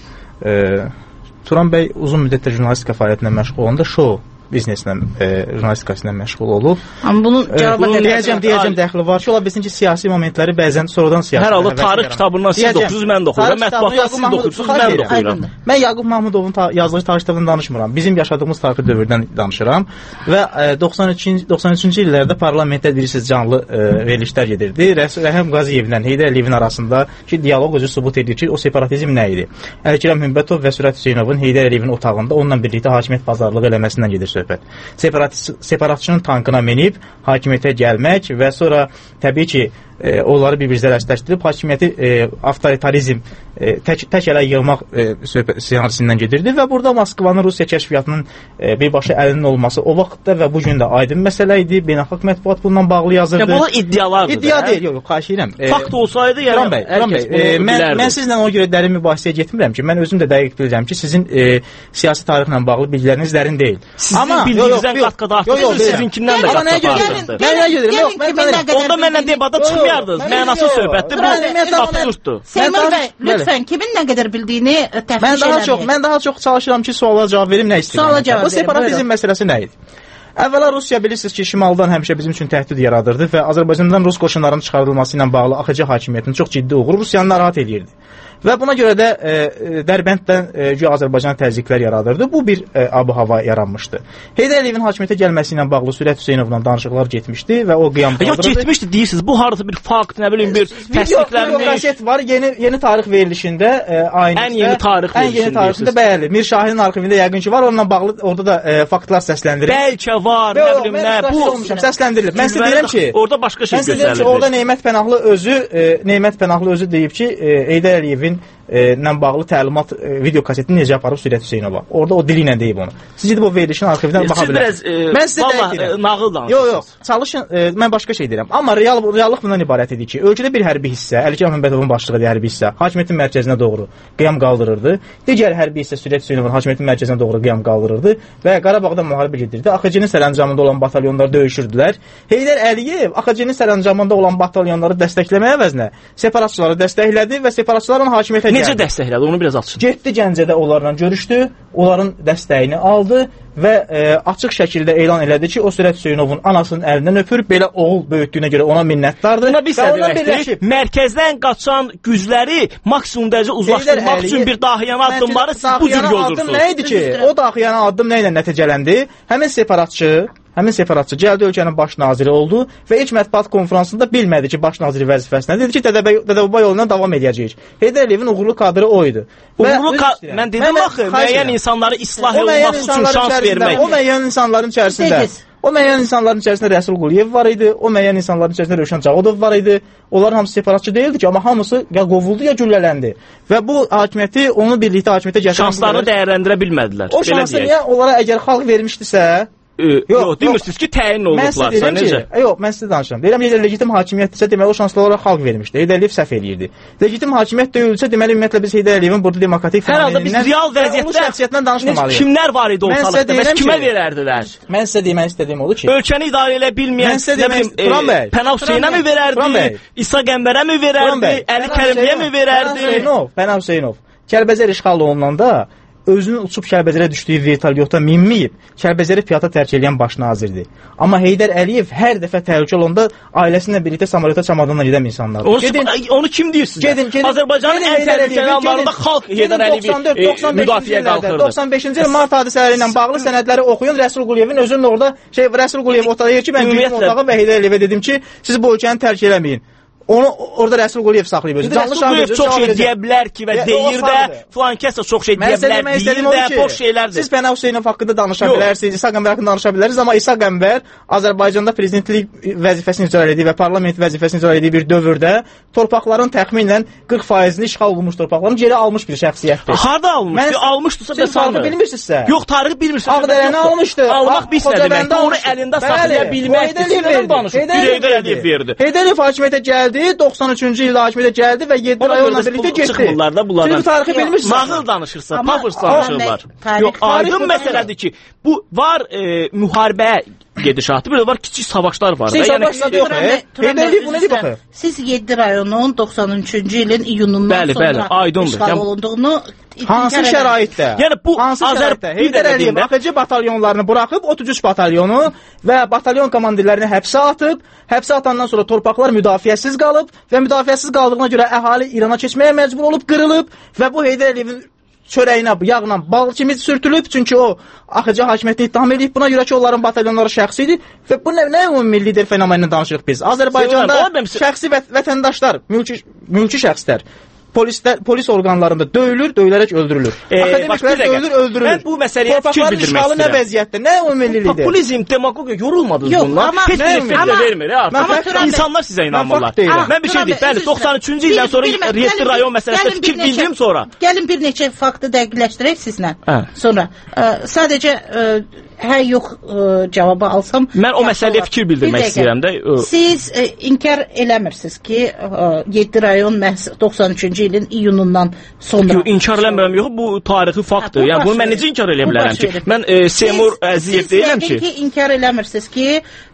Turan bəy uzun müddətdə jurnalistika fəaliyyətinə məşğul olanda show bizneslə, jurnalistikasıyla məşğul olub. Amma bunun cavabı deyəcəm dəxli var ki, ola bilsin ki, siyasi momentləri bəzən sonradan siyasi. Hər halda tarix kitabından siz oxuyursunuz, mən də oxuyuram. Mətbuatda siz də oxuyursunuz, mən də oxuyuram. Mən Yaqub Mahmudovun yazdığı tarix kitabından danışmıram. Bizim yaşadığımız tarixi dövrdən danışıram və 93-cü illərdə parlamentdə bilirsiniz canlı verilişlər gedirdi. Rəhəm Qaziyevlə Heydər Əliyevin arasında ki, dialoq özü sübut edir ki, o separatizm nə idi? Əlkərəm Hümbətov və Sürət Hüseynovun Heydər Əliyevin otağında onunla birlikdə hakimiyyət bazarlığı eləməsindən gedir söhbət. Separatçının tankına minib hakimiyyətə gəlmək və sonra təbii ki, onları bir-bir zərərləşdirib hakimiyyəti avtoritarizm tək ələ yığmaq siyasəsindən gedirdi və burada Moskvanın Rusiya kəşfiyyatının birbaşa əlinin olması o vaxtda və bu gün də aydın məsələ idi. Beynəlxalq mətbuat bundan bağlı yazırdı. Bunlar iddialardır. İddia deyil, yox, xahiş edirəm. Fakt olsaydı, yəni Turan bəy, mən sizlə ona görə dərin mübahisəyə getmirəm ki, mən özüm də dəqiq bilirəm ki, sizin siyasi tarixlə bağlı bilgiləriniz dərin deyil. Sizin bildiyinizdən qat-qat artıqdır, sizinkindən də qat-qat artıqdır. Mən nə gedirəm? Onda mənlə debata çıxmayardınız. Mənasız söhbətdir, bu absurddur. Seymur bəy, lütfən, kimin nə qədər bildiyini təftiş eləmək. Mən daha çox çalışıram ki, suala cavab verim, nə istəyirəm. Bu separatizm məsələsi nə idi? Əvvəla Rusiya bilirsiniz ki, şimaldan həmişə bizim üçün təhdid yaradırdı və Azərbaycandan Rus qoşunlarının çıxarılması ilə bağlı AXC hakimiyyətinin çox ciddi uğuru Rusiyanı narahat edirdi. Və buna görə də Dərbənddən Azərbaycana təzyiqlər yaradırdı. Bu bir ab-hava yaranmışdı. Heydər Əliyevin hakimiyyətə gəlməsi ilə bağlı Sürət Hüseynovla danışıqlar getmişdi və o qiyam qaldırıldı. Yox, getmişdi deyirsiniz. Bu harada bir fakt, nə bilim, bir təsdiqlənmiş. Qəşət var, yeni tarix verilişində ən yeni tarix verilişində bəli, Mir Şahinin arxivində yəqin ki var. Onunla bağlı orada da faktlar səsləndirilib. Bəlkə var, nə bilim, nə bu səsləndirilib. Mən sizə deyirəm ki, orada başqa şey göstərilir. Orada Nemət Pənahlı özü deyib ki, Heydər Əliyevin ilə bağlı təlimat video kasetini necə aparıb Sürət Hüseynova. Orada o dili ilə deyib onu. Siz gedib o verilişin arxivindən baxa bilərsiniz. Mən sizə deyirəm. Nağıl danışırsınız. Yox, çalışın, mən başqa şey deyirəm. Amma reallıq bundan ibarət idi ki, ölkədə bir hərbi hissə, Əlkərəm Hümbətovun başçılığı edən hərbi hissə hakimiyyətin mərkəzinə doğru qiyam qaldırırdı. Digər hərbi hissə Sürət Hüseynovun hakimiyyətin mərkəzinə doğru qiyam qaldırırdı və Qarabağda müharibə gedirdi. AXC-nin sərəncamında olan batalyonlar döyüşürdülər. Heydər Əliyev AXC-nin sərəncamında olan batalyonları dəstəkləməyə əvəzinə separatçıları dəstəklədi və separatçıların hakimiyyətə gəldi. Necə dəstəklədi? Onu biraz açın. Getdi Gəncədə onlarla görüşdü, onların dəstəyini aldı və açıq şəkildə elan elədi ki, o Sürət Hüseynovun anasının əlindən öpür, belə oğul böyütdüyünə görə ona minnətdardır. Buna bir səbəbdir. Mərkəzdən qaçan gücləri maksimum dərəcə uzlaşdırmaq üçün bir daxiyana addımları siz bu cür yoldursunuz. Nə idi ki, o daxiyana addım nə ilə nəticələndi? Həmin separatçı gəldi, ölkənin baş naziri oldu və ilk mətbuat konfransında bilmədi ki, baş naziri vəzifəsinə. Dedi ki, Dədəbaba yolundan davam edəcəyik. Heydər Əliyevin uğurlu kadrı o idi. Mən dedim axı, müəyyən insanları islah olunması üçün şans vermək. O müəyyən insanların içərisində O müəyyən insanların içərisində Rəsul Quliyev var idi, o müəyyən insanların içərisində Rövşən Cağodov var idi. Onların hamısı separatçı değildi ki, amma hamısı ya qovuldu ya güllələndi. Və bu hakimiyyəti, onu birlikdə hakimiyyətə gətirən şanslarını dəyərləndirə bilmədilər. O şansı niyə onlara əgər xalq vermişdisə, yox, demirsiniz ki, təyin olunublarsa, necə? Yox, mən sizə danışıram. Deyirəm, Heydər legitim hakimiyyətdirsə, deməli o şansları olaraq xalq vermişdi. Heydər Əliyev səhv eləyirdi. Legitim hakimiyyət deyilsə, deməli ümumiyyətlə biz Heydər Əliyevin burada demokratik hər halda biz real vəziyyətdən danışmamalıyıq. Kimlər var idi ortalıqda? Bəs kimə verərdilər? Mən sizə demək istədiyim odur ki, ölkəni idarə edə bilməyən, Pənah Hüseynə mi verərdi? İsa Qəmbərə mi verərdi? Əli Kərimliyə mi verərdi? Pənah Hüseynov. Kəlbəcər işğal olunanda özünün uçub Kəlbəcərə düşdüyü vertolyota minməyib, Kəlbəcəri piyada tərk edən baş nazirdir. Amma Heydər Əliyev hər dəfə təhlükə olanda ailəsinlə birlikdə samolyota çamadanla gedən insanlardır. Onu kim deyir sizə? Azərbaycanın ən təhlükəli anlarında xalq Heydər Əliyevi müdafiəyə qalxırdı. 95-ci il mart hadisələri ilə bağlı sənədləri oxuyun. Rəsul Quliyevin özünün orada Rəsul Quliyev otağa deyir ki, mən girdim otağa və Heydər Əliyevə dedim ki, siz bu ölkəni tərk eləməyin. Onu orada Rəsul Quliyev saxlayıb özü. Rəsul Quliyev çox şey deyə bilər ki və deyir də, filan kəs də çox şey deyə bilər, deyir də, boş şeylərdir. Siz Pənah Hüseynov haqqında danışa bilərsiniz, İsa Qəmbər haqqında danışa bilərsiniz, amma İsa Qəmbər Azərbaycanda prezidentlik vəzifəsini icra edir və parlament vəzifəsini icra etdiyi bir dövrdə torpaqların təxminən 40%-ni işğal olunmuş torpaqların geri almış bir şəxsiyyətdir. Harda almışdı? Almışdısa da sanmır. Bilmirsinizsə? Yox, tarixi bilmirsiniz. Ağdərəni almışdı. Almaq biz nə demək? Onu əlində saxlaya bilməkdir. Sizdən danışır. Heydər Əliyev verdi. Heydər Əliyev hakimiyyətə gəldi, 93-cü ildə hakimiyyətə gəldi və 7 rayonla birlikdə getdi. Çıxmırlar da bunlardan. Siz bu tarixi bilmirsiniz. Nağıl danışırsa, pafırs danışırlar. Yox, aydın məsələdir ki, bu var müharibəyə gedişatı, bir də var kiçik savaşlar var. Savaşlar yox. Heydər Əliyev bu nədir baxır? Siz 7 rayonun 93-cü ilin iyunundan sonra işğal olunduğunu hansı şəraitdə? Yəni bu Heydər Əliyev AXC batalyonlarını buraxıb 33 batalyonu və batalyon komandirlərini həbsə atıb, həbsə atandan sonra torpaqlar müdafiəsiz qalıb və müdafiəsiz qaldığına görə əhali İrana keçməyə məcbur olub, qırılıb və bu Heydər Əliyevin çörəyinə, yağla bal kimi sürtülüb, çünki o AXC hakimiyyətini ittiham edib, buna görə ki, onların batalyonları şəxsi idi və bu nə ümumi lider fenomenindən danışırıq biz? Azərbaycanda şəxsi vətəndaşlar, mülki şəxslər polis orqanlarında döyülür, döyülərək öldürülür. Akademiklər döyülür, öldürülür. Mən bu məsələyə fikir bildirmək istəyirəm. İşğalı nə vəziyyətdə, nə ümummillidir? Populizm, demagogiya yorulmadınız bunlar. Heç bir effekt vermir. İnsanlar sizə inanmırlar. Mən bir şey deyim, bəli, 93-cü ildən sonra 7 rayon məsələsində fikir bildirim sonra. Gəlin bir neçə faktı dəqiqləşdirək sizlə. Sonra sadəcə yox cavabı alsam. Mən o məsələyə fikir bildirmək istəyirəm də. Siz inkar eləmirsiniz ki, 7 rayon 93-cü ilin iyunundan sonra. İnkar eləmirəm, yox, bu tarixi faktdır. Yəni bunu mən necə inkar eləyə bilərəm ki? Mən Seymur Əziyev deyirəm ki. Siz inkar eləmirsiniz ki,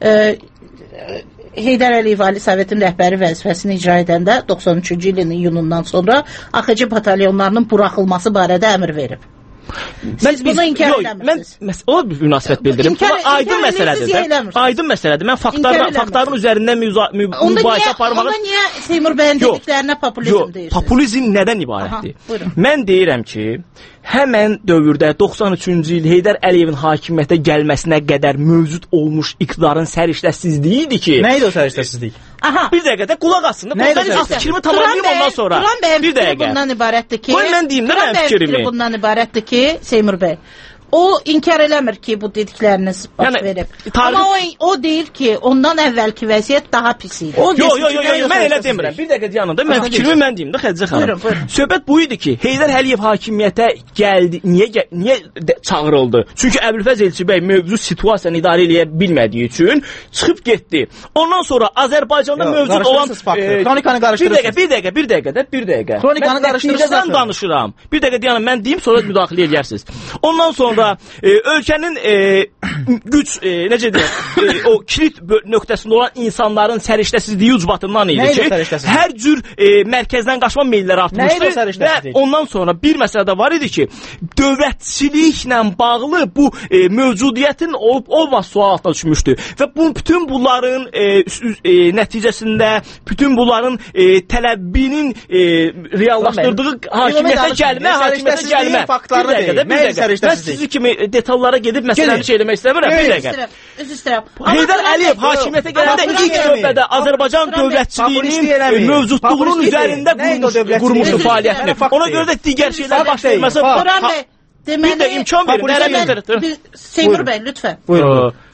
Heydər Əliyev Ali Sovetin rəhbəri vəzifəsini icra edəndə 93-cü ilin iyunundan sonra AXC batalyonlarının buraxılması barədə əmr verib. Siz bunu inkar eləmirsiniz. O bir münasibət bildirim. Aydın məsələdir. Aydın məsələdir. Mən faktların üzərindən mübahisə aparmağı... Onda niyə Seymur bəyin dediklərinə populizm deyirsiniz? Populizm nədən ibarətdir? Mən deyirəm ki, həmən dövrdə 93-cü il Heydər Əliyevin hakimiyyətə gəlməsinə qədər mövcud olmuş iqtidarın səriştəsizliyi idi ki... Nə idi o səriştəsizlik? Bir dəqiqədə qulaq asın. Fikrimi tamamlayım ondan sonra. Turan bəyin fikri bundan ibarətdir ki... Qoy mən deyim də mənim fikrimi. Bundan ibarətdir ki, Seymur bəy, o inkar eləmir ki, bu dedikləriniz baş verib. Amma o deyir ki, ondan əvvəlki vəziyyət daha pis idi. Yox, mən elə demirəm. Bir dəqiqə yanında mən fikrimi mən deyim də Xədicə xanım. Söhbət bu idi ki, Heydər Əliyev hakimiyyətə gəldi. Niyə çağırıldı? Çünki Əbülfəz Elçibəy mövcud situasiyanı idarə eləyə bilmədiyi üçün çıxıb getdi. Ondan sonra Azərbaycanda mövcud olan kronikanı qarışdırırsınız. Bir dəqiqə. Kronikanı qarışdırırsınız. Danışıram. Bir dəqiqə deyəm, mən deyim, sonra müdaxilə edərsiniz. Ondan sonra ölkənin güc, necə deyək, o kilit nöqtəsində olan insanların səriştəsizliyi ucbatından idi ki, hər cür mərkəzdən qaçma meylləri artmışdı və ondan sonra bir məsələ də var idi ki, dövlətçiliklə bağlı bu mövcudiyyətin olmaz sual altına düşmüşdü və bütün bunların nəticəsində, bütün bunların tələbinin reallaşdırdığı hakimiyyətə gəlmə. Mən sizi kimi detallara gedib məsələni şey eləmək istəmirəm. Bir dəqiqə. Üzr istəyirəm. Heydər Əliyev hakimiyyətə gələndə ilk növbədə Azərbaycan dövlətçiliyinin mövcudluğunun üzərində qurmuşdu fəaliyyətini. Ona görə də digər şeylər baş verməsə... Bir də imkan verin. Seymur bəy, lütfən.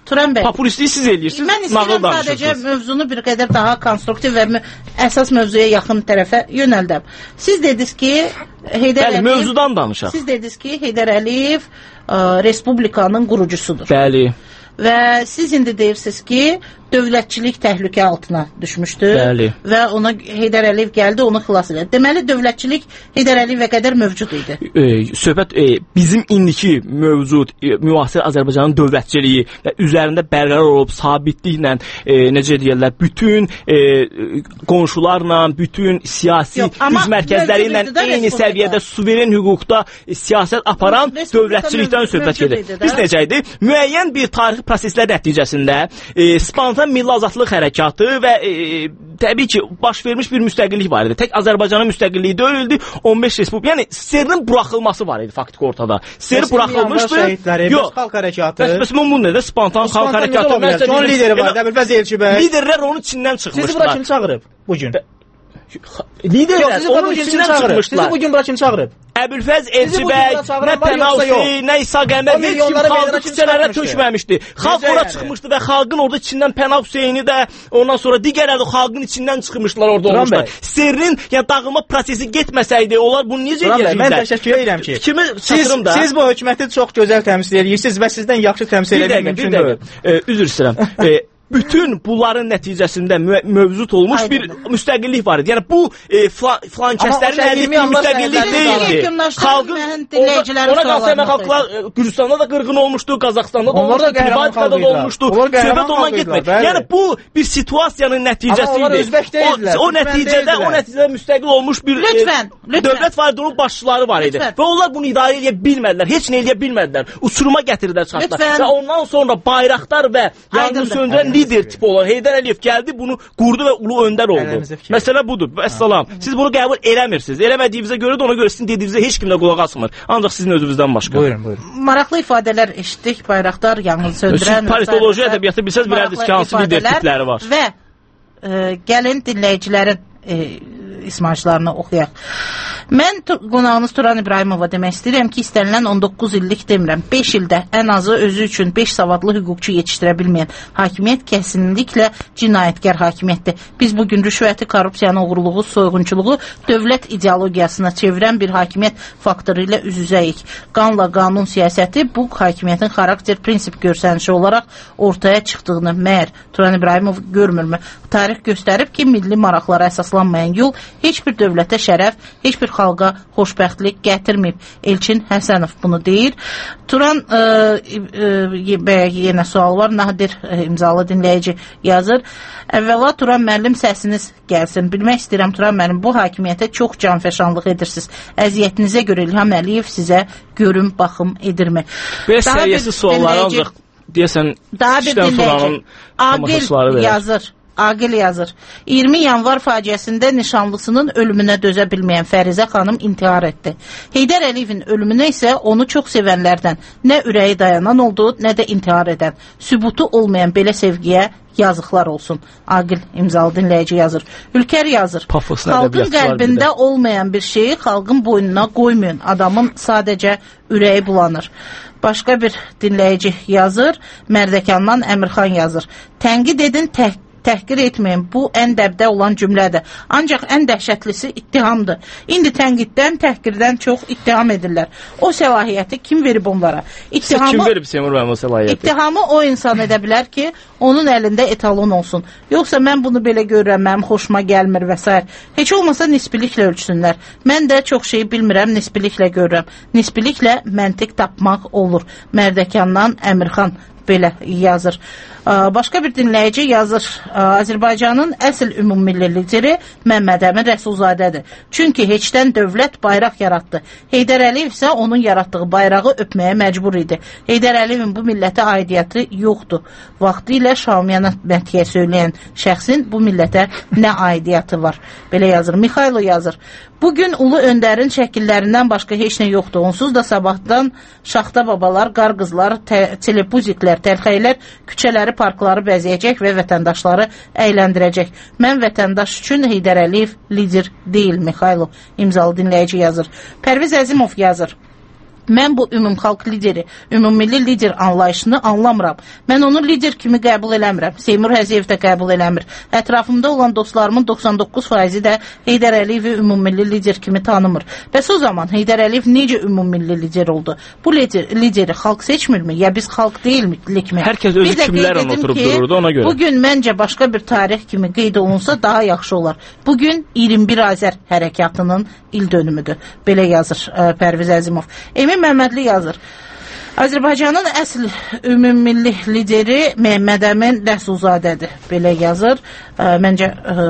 Turan bəy, populistliyi siz eləyirsiniz. mən istəyirəm sadəcə mövzunu bir qədər daha konstruktiv və əsas mövzuya yaxın tərəfə yönəldəm. Siz dediniz ki, Heydər Əliyev... mövzudan danışaq. Siz dediniz ki, Heydər Əliyev Respublikanın qurucusudur. Bəli. Və siz indi deyirsiniz ki, dövlətçilik təhlükə altına düşmüşdür. Bəli. Və ona Heydər Əliyev gəldi, onu xilas edir. Deməli, dövlətçilik Heydər Əliyevə qədər mövcud idi. Söhbət bizim indiki mövcud müasir Azərbaycanın dövlətçiliyi və üzərində bərqərar olub sabitliklə, necə deyirlər, bütün qonşularla, bütün siyasi güc mərkəzləri ilə eyni səviyyədə suveren hüquqda siyasət aparan dövlətçilikdən söhbət gedir. Biz necə idi? Müəyyən bir tarixi proseslər nəticəsində spontan milli azadlıq hərəkatı və təbii ki, baş vermiş bir müstəqillik var idi. Tək Azərbaycanın müstəqilliyi deyildi, 15 respublika. Yəni, SSR-nin buraxılması var idi faktiki ortada. SSR buraxılmışdı. Yox, xalq hərəkatı. Bəs bu nədir? Spontan xalq hərəkatı. Onun lideri var, Əbülfəz Elçibəy. Liderlər onun içindən çıxmışdılar. Sizi bura kim çağırıb bugün? Liderlər onun içindən çıxmışdılar. Sizi bugün bura kim çağırıb? Əbülfəz Elçibəy, nə Pənavsi, nə İsa Qəmər, heç kim xalqı küçələrə tökməmişdi. Xalq ora çıxmışdı və xalqın orada içindən Pənav Hüseyni də, ondan sonra digərləri xalqın içindən çıxmışdılar, orada olmuşlar. SSR-in dağılma prosesi getməsəydi, onlar bunu necə edəcəklər? Mən təşəkkür edirəm ki, siz bu hökuməti çox gözəl təmsil edirsiniz və sizdən yaxşı təmsil etmək mümkün deyil. Üzr istəyirəm. Bütün bunların nəticəsində mövcud olmuş bir müstəqillik var idi. Yəni bu flankəslərin əldə etdiyi müstəqillik deyildi. Xalqın ona qalsa xalqlar Gürcüstanda da qırğın olmuşdu, Qazaxstanda da olmuşdu, Privatikada da olmuşdu. Söhbət ondan getmir. Yəni bu bir situasiyanın nəticəsi idi. O nəticədə müstəqil olmuş bir dövlət var idi, onun başçıları var idi. Və onlar bunu idarə edə bilmədilər, heç nə edə bilmədilər. Uçuruma gətirdilər çıxartdılar. Və ondan sonra bayraqlar və yanğın söndürən lider tipi olan Heydər Əliyev gəldi, bunu qurdu və ulu öndər oldu. Məsələ budur. Əssalam. Siz bunu qəbul eləmirsiniz. Eləmədiyinizə görə də ona görə sizin dediyinizə heç kimlə qulaq asmır. Ancaq sizin özünüzdən başqa. Buyurun. Maraqlı ifadələr eşitdik. Bayraqlar, yanğın söndürən. Siz politoloji ədəbiyyatı bilsəz bilərdiniz ki, hansı lider tipləri var. Və gəlin dinləyicilərin ismaclarını oxuyaq. Mən qonağınız Turan İbrahimova demək istəyirəm ki, istənilən 19 illik demirəm, 5 ildə ən azı özü üçün 5 savadlı hüquqçu yetişdirə bilməyən hakimiyyət kəsinliklə cinayətkar hakimiyyətdir. Biz bugün rüşvəti, korrupsiyanı, uğurluğu, soyğunçuluğu dövlət ideologiyasına çevirən bir hakimiyyət faktoru ilə üz-üzəyik. Qanla qanun siyasəti bu hakimiyyətin xarakter, prinsip görsənişi olaraq ortaya çıxdığını məyər Turan İbrahimov görmürmü? Tarix göstərib ki, milli maraqlara əsaslanmayan yol heç bir dövlətə şərəf, heç bir xalqa xoşbəxtlik gətirməyib. Elçin Həsənov bunu deyir. Turan yenə sual var. Nadir imzalı dinləyici yazır. Əvvəla Turan müəllim səsiniz gəlsin. Bilmək istəyirəm Turan müəllim, bu hakimiyyətə çox canfəşanlıq edirsiniz. Əziyyətinizə görə İlham Əliyev sizə görüm, baxım edirmi? Belə səviyyəsiz sualları ancaq deyəsən işdən sonranın tamaşaçıları verir. Aqil yazır. 20 yanvar faciəsində nişanlısının ölümünə dözə bilməyən Fərizə xanım intihar etdi. Heydər Əliyevin ölümünə isə onu çox sevənlərdən nə ürəyi dayanan oldu, nə də intihar edən. Sübutu olmayan belə sevgiyə yazıqlar olsun. Aqil imzalı dinləyici yazır. Ülkər yazır. Xalqın qəlbində olmayan bir şeyi xalqın boynuna qoymayın. Adamın sadəcə ürəyi bulanır. Başqa bir dinləyici yazır. Mərdəkandan Əmirxan yazır. Tənqid edin, təhqir etməyin. Bu ən dəbdə olan cümlədir. Ancaq ən dəhşətlisi ittihamdır. İndi tənqiddən, təhqirdən çox ittiham edirlər. O səlahiyyəti kim verib onlara? Kim verib Seymur müəllim o səlahiyyəti? İttihamı o insan edə bilər ki, onun əlində etalon olsun. Yoxsa mən bunu belə görürəm, mənim xoşuma gəlmir və s. Heç olmasa nisbiliklə ölçsünlər. Mən də çox şey bilmirəm, nisbiliklə görürəm. Nisbiliklə məntiq tapmaq olur. Mərdəkandan Əmirxan belə yazır. Başqa bir dinləyici yazır. Azərbaycanın əsl ümummilli lideri Məmməd Əmin Rəsulzadədir. Çünki heçdən dövlət bayraq yaratdı. Heydər Əliyev isə onun yaratdığı bayrağı öpməyə məcbur idi. Heydər Əliyevin bu millətə aidiyyatı yoxdur. Vaxtı ilə Şamiyana Mətiyə söyləyən şəxsin bu millətə nə aidiyyatı var? Belə yazır. Mixaylo yazır. Bugün ulu öndərin şəkillərindən başqa heç nə yoxdur. Onsuz da sabahdan şaxta babalar, qar qızlar, telepuziklər, təlxəylər küçələri, parkları bəzəyəcək və vətəndaşları əyləndirəcək. Mən vətəndaş üçün Heydər Əliyev lider deyil, Mixaylo imzalı dinləyici yazır. Pərviz Əzimov yazır. Mən bu ümumxalq lideri, ümummilli lider anlayışını anlamıram. Mən onu lider kimi qəbul eləmirəm. Seymur Həziyev də qəbul eləmir. Ətrafımda olan dostlarımın 99%-i də Heydər Əliyevi ümummilli lider kimi tanımır. Bəs o zaman Heydər Əliyev necə ümummilli lider oldu? Bu lideri xalq seçmirmi? Ya biz xalq deyilmikmi? Hər kəs özü kimlərlə oturub dururdu ona görə. Bugün məncə başqa bir tarix kimi qeyd olunsa daha yaxşı olar. Bugün 21 Azər hərəkatının il dönümüdür. Belə yazır Pərviz Əzimov. Emin Məmmədli yazır. Azərbaycanın əsl ümummilli lideri Məhəmməd Əmin Rəsulzadədir. Belə yazır. Məncə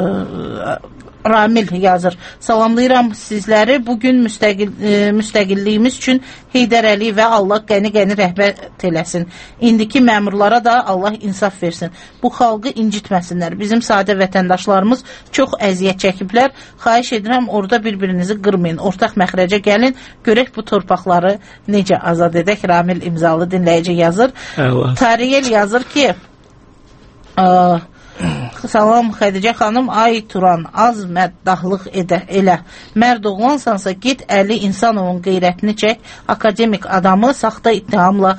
Ramil yazır. Salamlayıram sizləri. Bugün müstəqilliyimiz üçün Heydər Əliyev və Allah qəni-qəni rəhbət eləsin. İndiki məmurlara da Allah insaf versin. Bu xalqı incitməsinlər. Bizim sadə vətəndaşlarımız çox əziyyət çəkiblər. Xahiş edirəm, orada bir-birinizi qırmayın. Ortaq məxrəcə gəlin. Görək bu torpaqları necə azad edək. Ramil imzalı dinləyici yazır. Tariyel yazır ki Salam Xədicə xanım, ay Turan, az məddahlıq elə. Mərd oğlansansa git Əli İnsanovun qeyrətini çək. Akademik adamı saxta ittihamla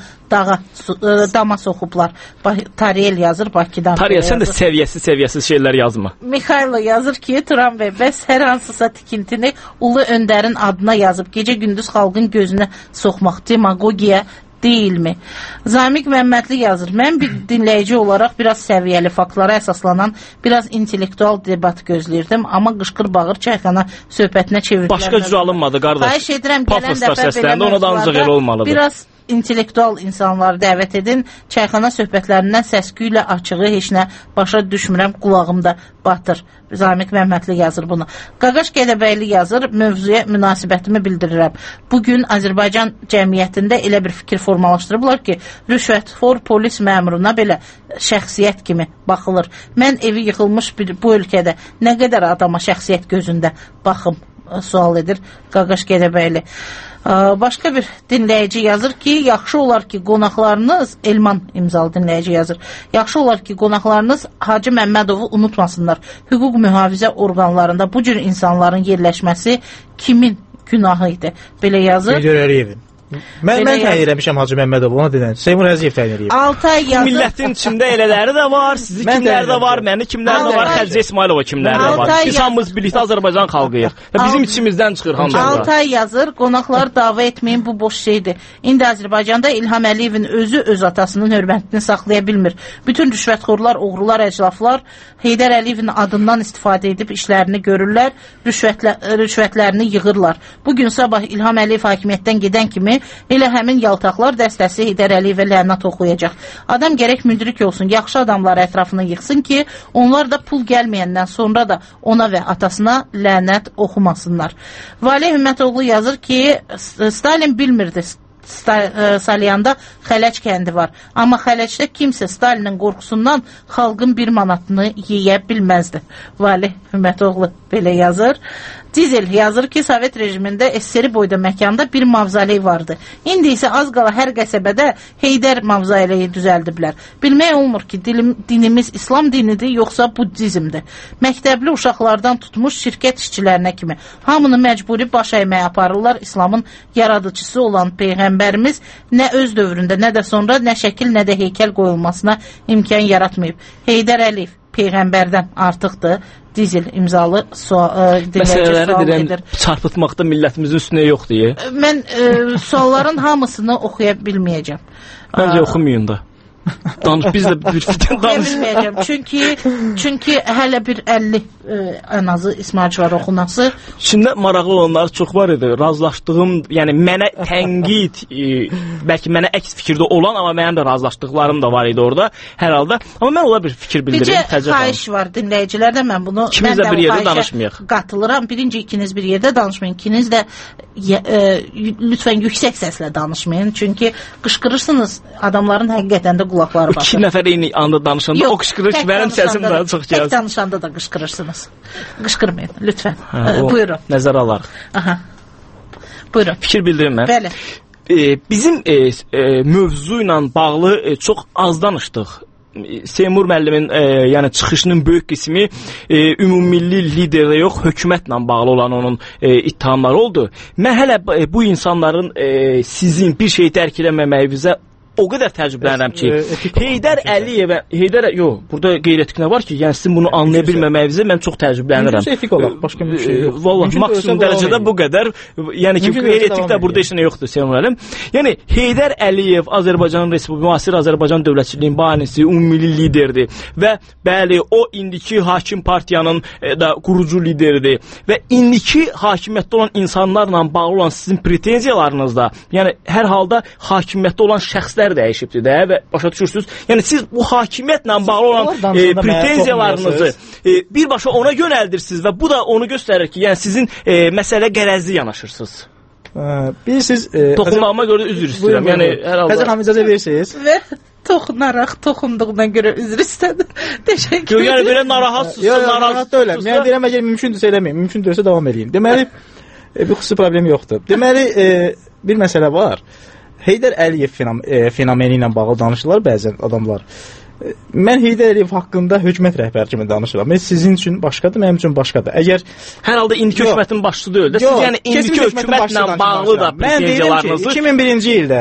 dama soxublar. Tariyel yazır Bakıdan. Tariyel, sən də səviyyəsiz şeylər yazma. Mikhailo yazır ki, Turan bəy, bəs hər hansısa tikintini Ulu Öndərin adına yazıb gecə-gündüz xalqın gözünə soxmaq demagogiya deyilmi? Zamiq Məmmədli yazır. Mən bir dinləyici olaraq biraz səviyyəli faktlara əsaslanan, biraz intellektual debat gözləyirdim, amma qışqır bağır çayxana söhbətinə çevirdilər. Başqa cür alınmadı, qardaş. Xahiş edirəm, gələn dəfə belə mövzularda biraz intellektual insanları dəvət edin. Çayxana söhbətlərindən səsküylə açığı heç nə başa düşmürəm, qulağımda batır. Zamiq Məmmədli yazır bunu. Qaqaş Qədəbəyli yazır, mövzuya münasibətimi bildirirəm. Bugün Azərbaycan cəmiyyətində elə bir fikir formalaşdırıblar ki, rüşvətxor polis məmuruna belə şəxsiyyət kimi baxılır. Mən evi yıxılmış bu ölkədə nə qədər adama şəxsiyyət gözündə baxım, sual edir Qaqaş Qədəbəyli. Başqa bir dinləyici yazır ki, yaxşı olar ki, qonaqlarınız, Elman imzalı dinləyici yazır, yaxşı olar ki, qonaqlarınız Hacı Məmmədovu unutmasınlar. Hüquq mühafizə orqanlarında bu cür insanların yerləşməsi kimin günahı idi? Belə yazır. Heydər Əliyevin. Mən təyin eləmişəm Hacı Məmmədovu, ona deyən. Seymur Həziyev təyin eləyib. Altay yazır. Millətin içində elələri də var, sizi kimlər də var, məni kimlər də var, Xədicə İsmailova kimlər də var. Biz hamımız birlikdə Azərbaycan xalqıyıq. Və bizim içimizdən çıxır hamısı. Altay yazır, qonaqlar dava etməyin, bu boş şeydir. İndi Azərbaycanda İlham Əliyevin özü öz atasının hörmətini saxlaya bilmir. Bütün rüşvətxorlar, oğrular, əclaflar Heydər Əliyevin adından istifadə edib işlərini görürlər, rüşvətlərini yığırlar. Bugün sabah İlham Əliyev hakimiyyətdən gedən kimi elə həmin yaltaqlar dəstəsi Heydər Əliyevə lənət oxuyacaq. Adam gərək müdrik olsun, yaxşı adamlar ətrafını yıxsın ki, onlar da pul gəlməyəndən sonra da ona və atasına lənət oxumasınlar. Valih Hümmətoğlu yazır ki, Stalin bilmirdi Salyanda Xələc kəndi var. Amma Xələcdə kimsə Stalinin qorxusundan xalqın 1 manatını yeyə bilməzdi. Valih Hümmətoğlu belə yazır. Dizel yazır ki, Sovet rejimində SSR boyda məkanda bir mavzoley vardı. İndi isə az qala hər qəsəbədə Heydər mavzoleyi düzəldiblər. Bilmək olmur ki, dinimiz İslam dinidir, yoxsa Buddizmdir. Məktəbli uşaqlardan tutmuş şirkət işçilərinə kimi hamını məcburi baş əyməyə aparırlar. İslamın yaradıcısı olan Peyğəmbərimiz nə öz dövründə, nə də sonra nə şəkil, nə də heykəl qoyulmasına imkan yaratmayıb. Heydər Əliyev Peyğəmbərdən artıqdır. Dizel imzalı məsələləri deyirəm, çarpıtmaqda millətimizin üstünə yox deyə. Mən sualların hamısını oxuya bilməyəcəm. Məncə oxumayın da. Biz də bir fitin danışmayacağım. Çünki hələ bir 50 ən azı İsmail var oxunası. Şimdi maraqlı olanlar çox var idi. Razılaşdığım, yəni mənə tənqid, bəlkə mənə əks fikirdə olan, amma mənim də razılaşdıqlarım da var idi orada hər halda. Amma mən ola bir fikir bildirim. Bircə xahiş var dinləyicilərdən, mən bunu ikimiz də bir yerdə danışmayaq. Qatılıram. Birinci, ikiniz bir yerdə danışmayın. İkiniz də lütfən yüksək səslə danışmayın. Çünki qışqırırsınız, adamların həqiqətən də qulaqları batır. 2 nəfər eyni anda danışanda o qışqırır ki, mənim səsim daha çox gəlir. Tək danışanda da qışqırırsınız. Qışqırmayın, lütfən. Buyurun. Nəzərə alarıq. Aha. Buyurun. Fikir bildirim mən. Bəli. Bizim mövzu ilə bağlı çox az danışdıq. Seymur müəllimin yəni çıxışının böyük qismi ümumilli liderlə yox, hökumətlə bağlı olan onun ittihamları oldu. Mən hələ bu insanların sizin bir şeyi dərk eləməməyinizə o qədər təəccüblənirəm ki, Heydər Əliyevə, yox, burada qeyri-etik nə var ki, yəni sizin bunu anlaya bilməməyinizə mən çox təəccüblənirəm. Mümkün etik olaraq, başqa bir şey yox. Vallahi maksimum dərəcədə bu qədər, yəni ki, qeyri-etik də burada heç nə yoxdur, Seymur müəllim. Yəni, Heydər Əliyev Azərbaycan Respublikası, müasir Azərbaycan dövlətçiliyinin banisi, ümummilli liderdir və bəli, o indiki hakim partiyanın da qurucu lideridir və indiki hakimiyyətdə olan insanlarla bağlı olan sizin pretenziyalarınızda, yəni hər halda hakimiyyətdə olan şəxslər dəyişibdir də və başa düşürsünüz. Yəni siz bu hakimiyyətlə bağlı olan pretenziyalarınızı birbaşa ona yönəldirsiniz və bu da onu göstərir ki, yəni sizin məsələ qərəzli yanaşırsınız. Bilirsiniz, toxunmağıma görə üzr istəyirəm. Yəni hər halda Xəzər xanım icazə verirsiniz? Və toxunduğuna görə üzr istədim. Təşəkkür edirəm. Yəni belə narahatsınız, narahat deyiləm. Yəni deyirəm, əgər mümkündürsə eləməyin, mümkündürsə davam edin. Deməli, bir xüsusi problem yoxdur. Deməli, bir məsələ var. Heydər Əliyev fenomeni ilə bağlı danışırlar bəzən adamlar. Mən Heydər Əliyev haqqında hökumət rəhbəri kimi danışıram. Sizin üçün başqadır, mənim üçün başqadır. Əgər hər halda indiki hökumətin başçısı deyil də, siz yəni indiki hökumətlə bağlı da pretenziyalarınızı 2001-ci ildə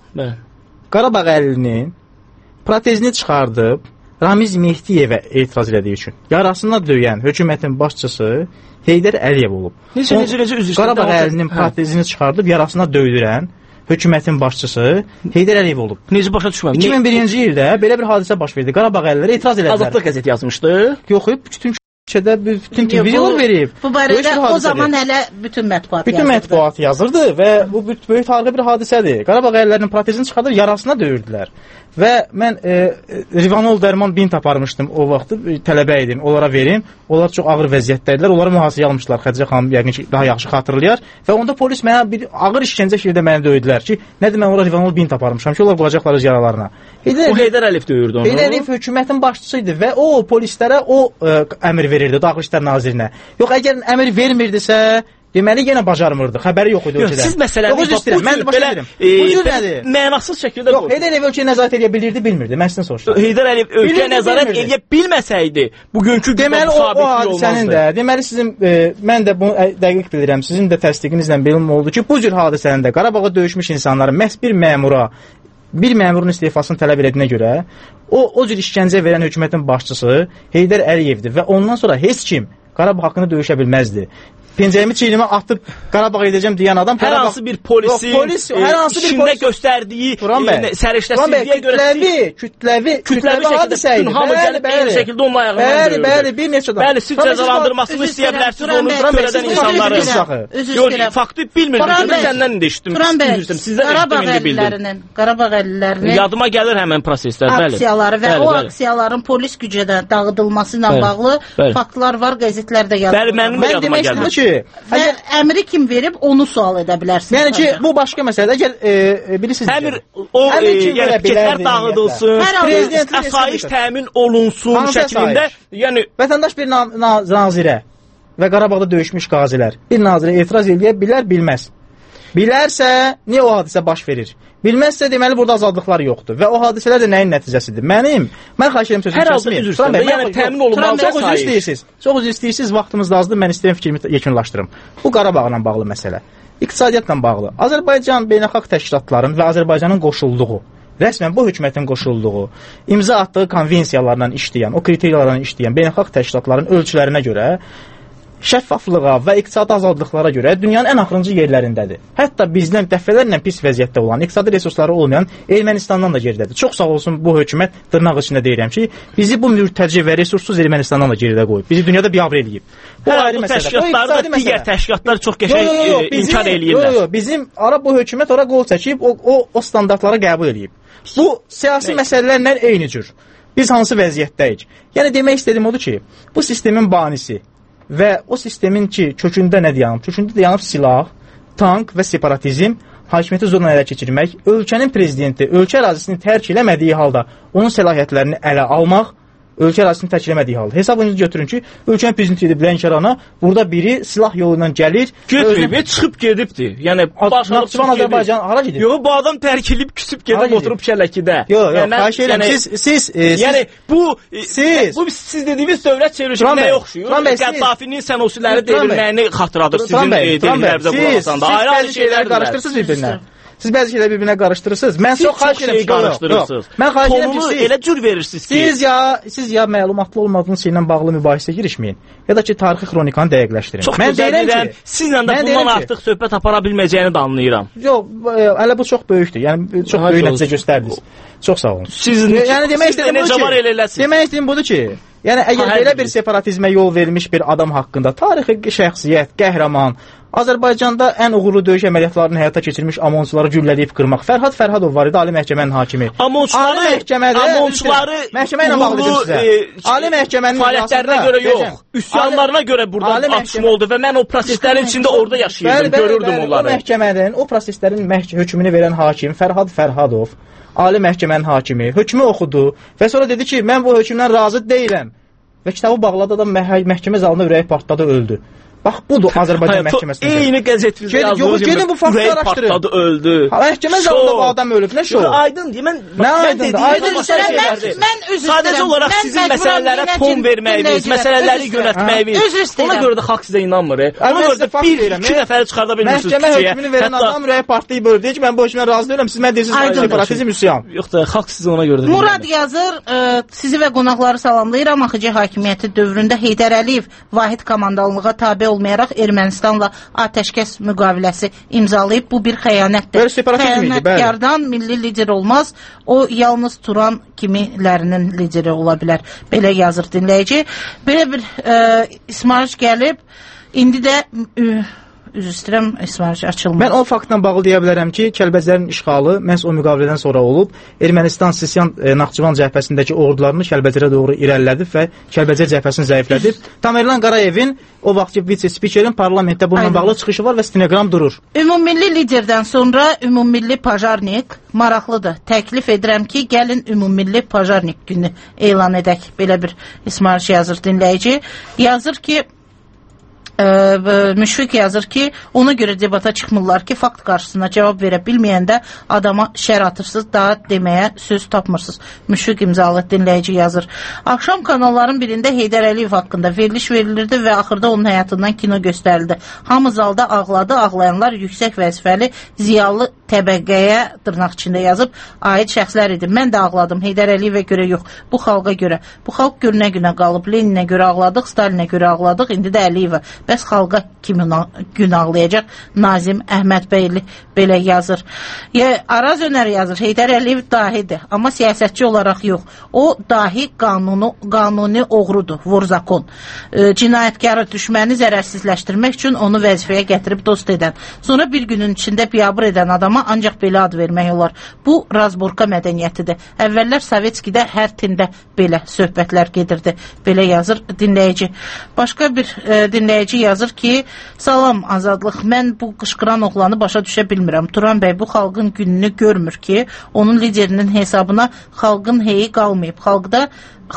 Qarabağ əlinin protezini çıxardıb Ramiz Mehdiyevə etiraz elədiyi üçün yarasına döyən hökumətin başçısı Heydər Əliyev olub. Necə üzr istəyir? Qarabağ əlinin protezini çıxardıb yarasına döydürən hökumətin başçısı Heydər Əliyev olub. Necə başa düşməm? 2001-ci ildə belə bir hadisə baş verdi. Qarabağ əlləri etiraz elədilər. Azadlıq qəzeti yazmışdı. Yox, bütün küçədə bütün televiziyalar verib. Bu barədə o zaman hələ bütün mətbuat yazırdı. Bütün mətbuat yazırdı və bu böyük tarixi bir hadisədir. Qarabağ əllərinin protezini çıxardır, yarasına döyürdülər. Və mən Rivanol dərman bint aparmışdım o vaxtı, tələbə idim, onlara verim. Onlar çox ağır vəziyyətdəydilər, onları mühasirəyə almışlar. Xədicə xanım yəqin ki, daha yaxşı xatırlayar. Və onda polis mənə bir ağır işgəncə şəkildə məni döydülər ki, nədir mən onlara Rivanol bint aparmışam ki, onlar qoyacaqlar öz yaralarına. O Heydər Əliyev döyürdü onu. Heydər Əliyev hökumətin başçısı idi və o polislərə o əmr verirdi, Daxili İşlər Nazirinə. Yox, əgər əmr vermirdisə, deməli yenə bacarmırdı. Xəbəri yox idi ölkədə. Siz məsələni mən başa deyirəm. Bu cür nədir? Mənasız şəkildə yox, Heydər Əliyev ölkəyə nəzarət edə bilirdi, bilmirdi. Mən sizdən soruşdum. Heydər Əliyev ölkəyə nəzarət edə bilməsəydi, bugünkü deməli o hadisənin də, deməli sizin mən də bunu dəqiq bilirəm. Sizin də təsdiqinizlə belirli oldu ki, bu cür hadisənin də Qarabağa döyüşmüş insanların məhz bir məmurun istefasını tələb etdiyinə görə o cür işgəncə verən hökumətin başçısı Heydər Əliyevdir və ondan sonra heç kim Qarabağ haqqında döyüşə bilməzdi. Pencəyimi çiynimə atıb Qarabağa edəcəm deyən adam hər hansı bir polisin içində göstərdiyi səriştəsizliyə görə kütləvi hadisə idi. Hamı gəlib eyni şəkildə onun ayağından Bəli, bir neçə adam. Bəli, siz cəzalandırmasını istəyə bilərsiniz onu törədən insanları. Yox, faktı bilmirdim. Səndən də eşitdim. Qarabağ əllilərinin yadıma gəlir həmən proseslər, bəli. Aksiyaları və o aksiyaların polis gücədə dağıdılması ilə bağlı faktlar var, qəzetlərdə yazılır. Bəli, mənim də yadıma gəlir. Əmri kim verib, onu sual edə bilərsiniz. Yəni ki, bu başqa məsələdir. Əgər bilirsiniz, əmr yəni dağıdılsın, asayiş təmin olunsun şəklində, yəni vətəndaş bir nazirə və Qarabağda döyüşmüş qazilər bir nazirə etiraz edə bilər, bilməz. Bilərsə, niyə o hadisə baş verir? Bilməzsə, deməli, burada azadlıqlar yoxdur. Və o hadisələr də nəyin nəticəsidir? Mən xahiş edirəm sözünü kəsməyim. Yəni, təmin olunmalı çox üzr istəyirsiniz, vaxtımız da azdır, mən istəyirəm fikrimi yekunlaşdırım. Bu Qarabağla bağlı məsələ. İqtisadiyyatla bağlı. Azərbaycan beynəlxalq təşkilatların və Azərbaycanın qoşulduğu, rəsmən bu hökumətin qoşulduğu, imza atdığı konvensiyalarla işləyən, o kriteriyalarla işləyən beynəlxalq təşkilatların ölçülərinə görə şəffaflığa və iqtisadi azadlıqlara görə dünyanın ən axırıncı yerlərindədir. Hətta bizdən dəfələrlə pis vəziyyətdə olan, iqtisadi resursları olmayan Ermənistandan da geridədir. Çox sağ olsun bu hökumət, dırnaq içində deyirəm ki, bizi bu mürtəci və resurssuz Ermənistandan da geridə qoyub. Bizi dünyada biabr eləyib. Bu ayrı məsələdir. Bu digər təşkilatlar çox qəşəng inkar eləyirlər. Yox, bizim bu hökumət ora qol çəkib, o standartları qəbul eləyib. Bu siyasi məsələlərlə eyni cür. Biz hansı vəziyyətdəyik? Yəni demək istədiyim odur ki, bu sistemin banisi və o sistemin ki, kökündə nə dayanıb? Kökündə dayanıb silah, tank və separatizm, hakimiyyəti zorla ələ keçirmək, ölkənin prezidenti ölkə ərazisini tərk eləmədiyi halda onun səlahiyyətlərini ələ almaq, ölkə ərazisini tərk eləmədiyi halda. Hesabınızı götürün ki, ölkənin prezidenti edib Lənkərana, burada biri silah yolu ilə gəlir. Götürüb, çıxıb gedibdi. Yəni Naxçıvan Azərbaycan hara gedib? Yox, bu adam tərk edib küsüb gedib oturub Şələkidə. Yox, xahiş edirəm. Siz yəni bu siz dediyiniz dövlət çevrilişinə oxşuyur. Qəddafinin sənosiləri devrilməyini xatırladır sizin dediklərinizə qulaq asanda. Ayrı-ayrı şeylər qarışdırırsınız bir-birinə. Siz bəzi şeyləri bir-birinə qarışdırırsınız. Mən çox xahiş edirəm qarışdırırsınız. Mən xahiş edirəm ki, siz elə cür verirsiniz ki, siz ya məlumatlı olmadığınız şeylə bağlı mübahisə girişməyin, ya da ki, tarixi xronikanı dəqiqləşdirin. Mən deyirəm, sizlə də bundan artıq söhbət apara bilməyəcəyini də anlayıram. Yox, hələ bu çox böyükdür. Yəni çox böyük nəticə göstərdiniz. Çox sağ olun. Yəni demək istəyirəm budur ki, yəni əgər belə bir separatizmə yol verilmiş bir adam haqqında tarixi şəxsiyyət, qəhrəman, Azərbaycanda ən uğurlu döyüş əməliyyatlarını həyata keçirmiş AMONçuları güllələyib qırmaq. Fərhad Fərhadov var idi, Ali Məhkəmənin hakimi. AMONçuları məhkəmə ilə bağlıdır sizə. Ali Məhkəmənin fəaliyyətlərinə görə yox, üsyanlarına görə burada atışma oldu və mən o proseslərin içində orada yaşayırdım, görürdüm onları. O məhkəmənin, o proseslərin hökmünü verən hakim Fərhad Fərhadov, Ali Məhkəmənin hakimi, hökmü oxudu və sonra dedi ki, mən bu hökmdən razı deyiləm. Və kitabı bağladı, adam məhkəmə zalında ürəyi partladı, öldü. Bax, budur Azərbaycan məhkəməsində. Eyni qəzetimizdə yazılır. Gedin bu faktı araşdırın. Partladı, öldü. Məhkəmə zalında bu adam ölüb, nə şov? Aydındır, mən sadəcə olaraq sizin məsələlərə ton verməyiniz, məsələləri yönətməyiniz. Ona görə də xalq sizə inanmır. Ona görə də bir-iki nəfəri çıxarda bilmirsiniz küçəyə. Məhkəmə hökmünü verən adam ürəyi partlayıb öldü. Deyir ki, mən bu hökmdən razı deyirəm, siz mən deyirsiniz separatizm, üsyan. Yox da, xalq sizə ona görə də Murad yazır, sizi və qonaqları salamlayıram. AXC hakimiyyəti dövründə Heydər Əliyev vahid komandalığa tabe olmayaraq Ermənistanla atəşkəs müqaviləsi imzalayıb. Bu bir xəyanətdir. Xəyanətkardan milli lider olmaz. O yalnız Turan kimilərinin lideri ola bilər. Belə yazır dinləyici. Belə bir İsmarış gəlib. İndi də üzr istəyirəm, İsmarış açılmır. Mən o faktla bağlı deyə bilərəm ki, Kəlbəcərin işğalı məhz o müqavilədən sonra olub. Ermənistan Sisyan Naxçıvan cəbhəsindəki ordularını Kəlbəcərə doğru irəlilədib və Kəlbəcər cəbhəsini zəiflədib. Tamerlan Qarayevin o vaxtki vitse-spikerin parlamentdə bununla bağlı çıxışı var və stenoqram durur. Ümummilli liderdən sonra ümummilli pajarnik maraqlıdır. Təklif edirəm ki, gəlin ümummilli pajarnik günü elan edək. Belə bir İsmarış yazır dinləyici. Yazır ki, Müşfiq yazır ki, ona görə debata çıxmırlar ki, fakt qarşısına cavab verə bilməyəndə adama şər atırsınız, daha deməyə söz tapmırsınız. Müşfiq imzalı dinləyici yazır. Axşam kanalların birində Heydər Əliyev haqqında veriliş verilirdi və axırda onun həyatından kino göstərildi. Hamı zalda ağladı, ağlayanlar yüksək vəzifəli ziyalı təbəqəyə dırnaq içində yazıb aid şəxslər idi. Mən də ağladım, Heydər Əliyevə görə yox, bu xalqa görə. Bu xalq günə qalıb, Leninə görə ağladıq, Stalinə görə ağladıq, indi də Əliyevə. Bəs xalqa kim gün ağlayacaq? Nazim Əhmədbəyli belə yazır. Araz Önər yazır, Heydər Əliyev dahidir, amma siyasətçi olaraq yox. O dahi qanuni oğrudur, vorzakon. Cinayətkarı düşməni zərərsizləşdirmək üçün onu vəzifəyə gətirib dost edən. Sonra bir günün içində biabır edən adama ancaq belə ad vermək olar. Bu razborka mədəniyyətidir. Əvvəllər Sovetskidə hər tində belə söhbətlər gedirdi. Belə yazır dinləyici. Başqa bir dinləyici yazır ki, salam Azadlıq, mən bu qışqıran oğlanı başa düşə bilmirəm. Turan bəy bu xalqın gününü görmür ki, onun liderinin hesabına xalqın heyi qalmayıb. Xalqda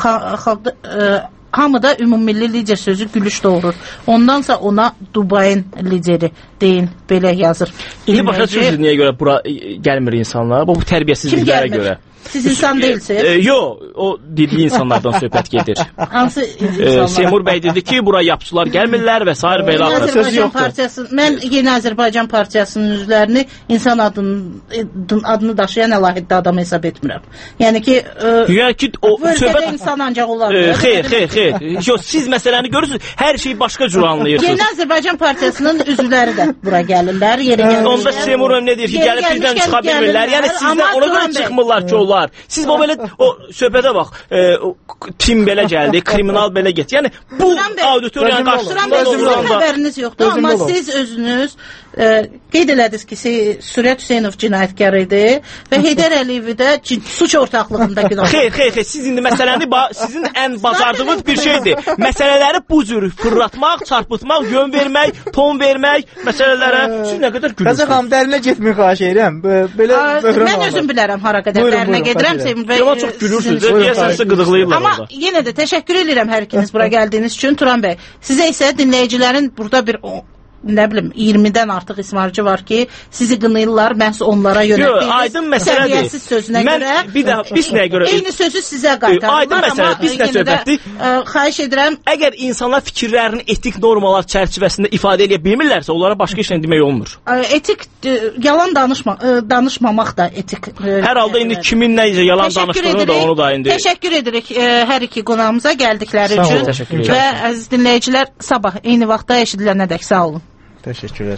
hamıda ümummilli lider sözü gülüş doğurur. Ondansa ona Dubayın lideri deyin, belə yazır. İndi başa düşürsünüz niyə görə bura gəlmir insanlar? Bu tərbiyəsizliklərə görə. Siz insan değilsiniz. Yox, o dediyi insanlardan söhbət gedir. Hansı insanlar? Seymur bəy dedi ki, bura yapçılar gəlmirlər və s. belə sözü yoxdur. Mən Yeni Azərbaycan Partiyasının üzvlərini insan adını daşıyan əlahiddə adam hesab etmirəm. Yəni ki, bölgədə insan ancaq olar. Xeyr. Yox, siz məsələni görürsünüz, hər şeyi başqa cür anlayırsınız. Yeni Azərbaycan Partiyasının üzvləri də bura gəlirlər. Onda Seymur nə deyir ki, gəlib bizdən çıxa bilmirlər. Yəni sizdən ona görə çıxmırlar ki, onlar. Siz bu belə o söhbətə bax, tim belə gəldi, kriminal belə get. Yəni bu auditoriyanın qarşısında xəbəriniz yoxdur, amma siz özünüz qeyd elədiniz ki, Sürət Hüseynov cinayətkar idi və Heydər Əliyevi də suç ortaqlığında günah. Xeyr, siz indi məsələni sizin ən bacardığınız bir şeydir. Məsələləri bu cür fırlatmaq, çarpıtmaq, yön vermək, ton vermək məsələlərə siz nə qədər gülürsünüz. Qaza xanım, dərinə getməyin xahiş edirəm. Belə mən özüm bilərəm hara qədər dərinə gedirəmsə. Çox gülürsünüz. Deyəsən sizə qıdıqlayırlar orada. Amma yenə də təşəkkür edirəm hər ikiniz bura gəldiyiniz üçün. Turan bəy, sizə isə dinləyicilərin burada bir 20-dən artıq ismarcı var ki, sizi qınayırlar, məhz onlara yönətdiyiniz səviyyəsiz sözünə görə. Biz nəyə görə? Eyni sözü sizə qaytarırlar. Aydın məsələ, biz nə söhbətdir? Xahiş edirəm. Əgər insanlar fikirlərini etik normalar çərçivəsində ifadə edə bilmirlərsə, onlara başqa işlə demək olmur. Etik, yalan danışmamaq da etik. Hər halda indi kimin necə yalan danışdığını da onu da indi. Təşəkkür edirik hər iki qonağımıza gəldikləri üçün. Və əziz dinləyicilər, sabah eyni vaxtda eşidilənədək sağ olun. Teşekkürler.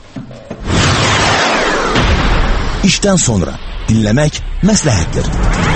İşten sonra dinlemek məsləhətdir.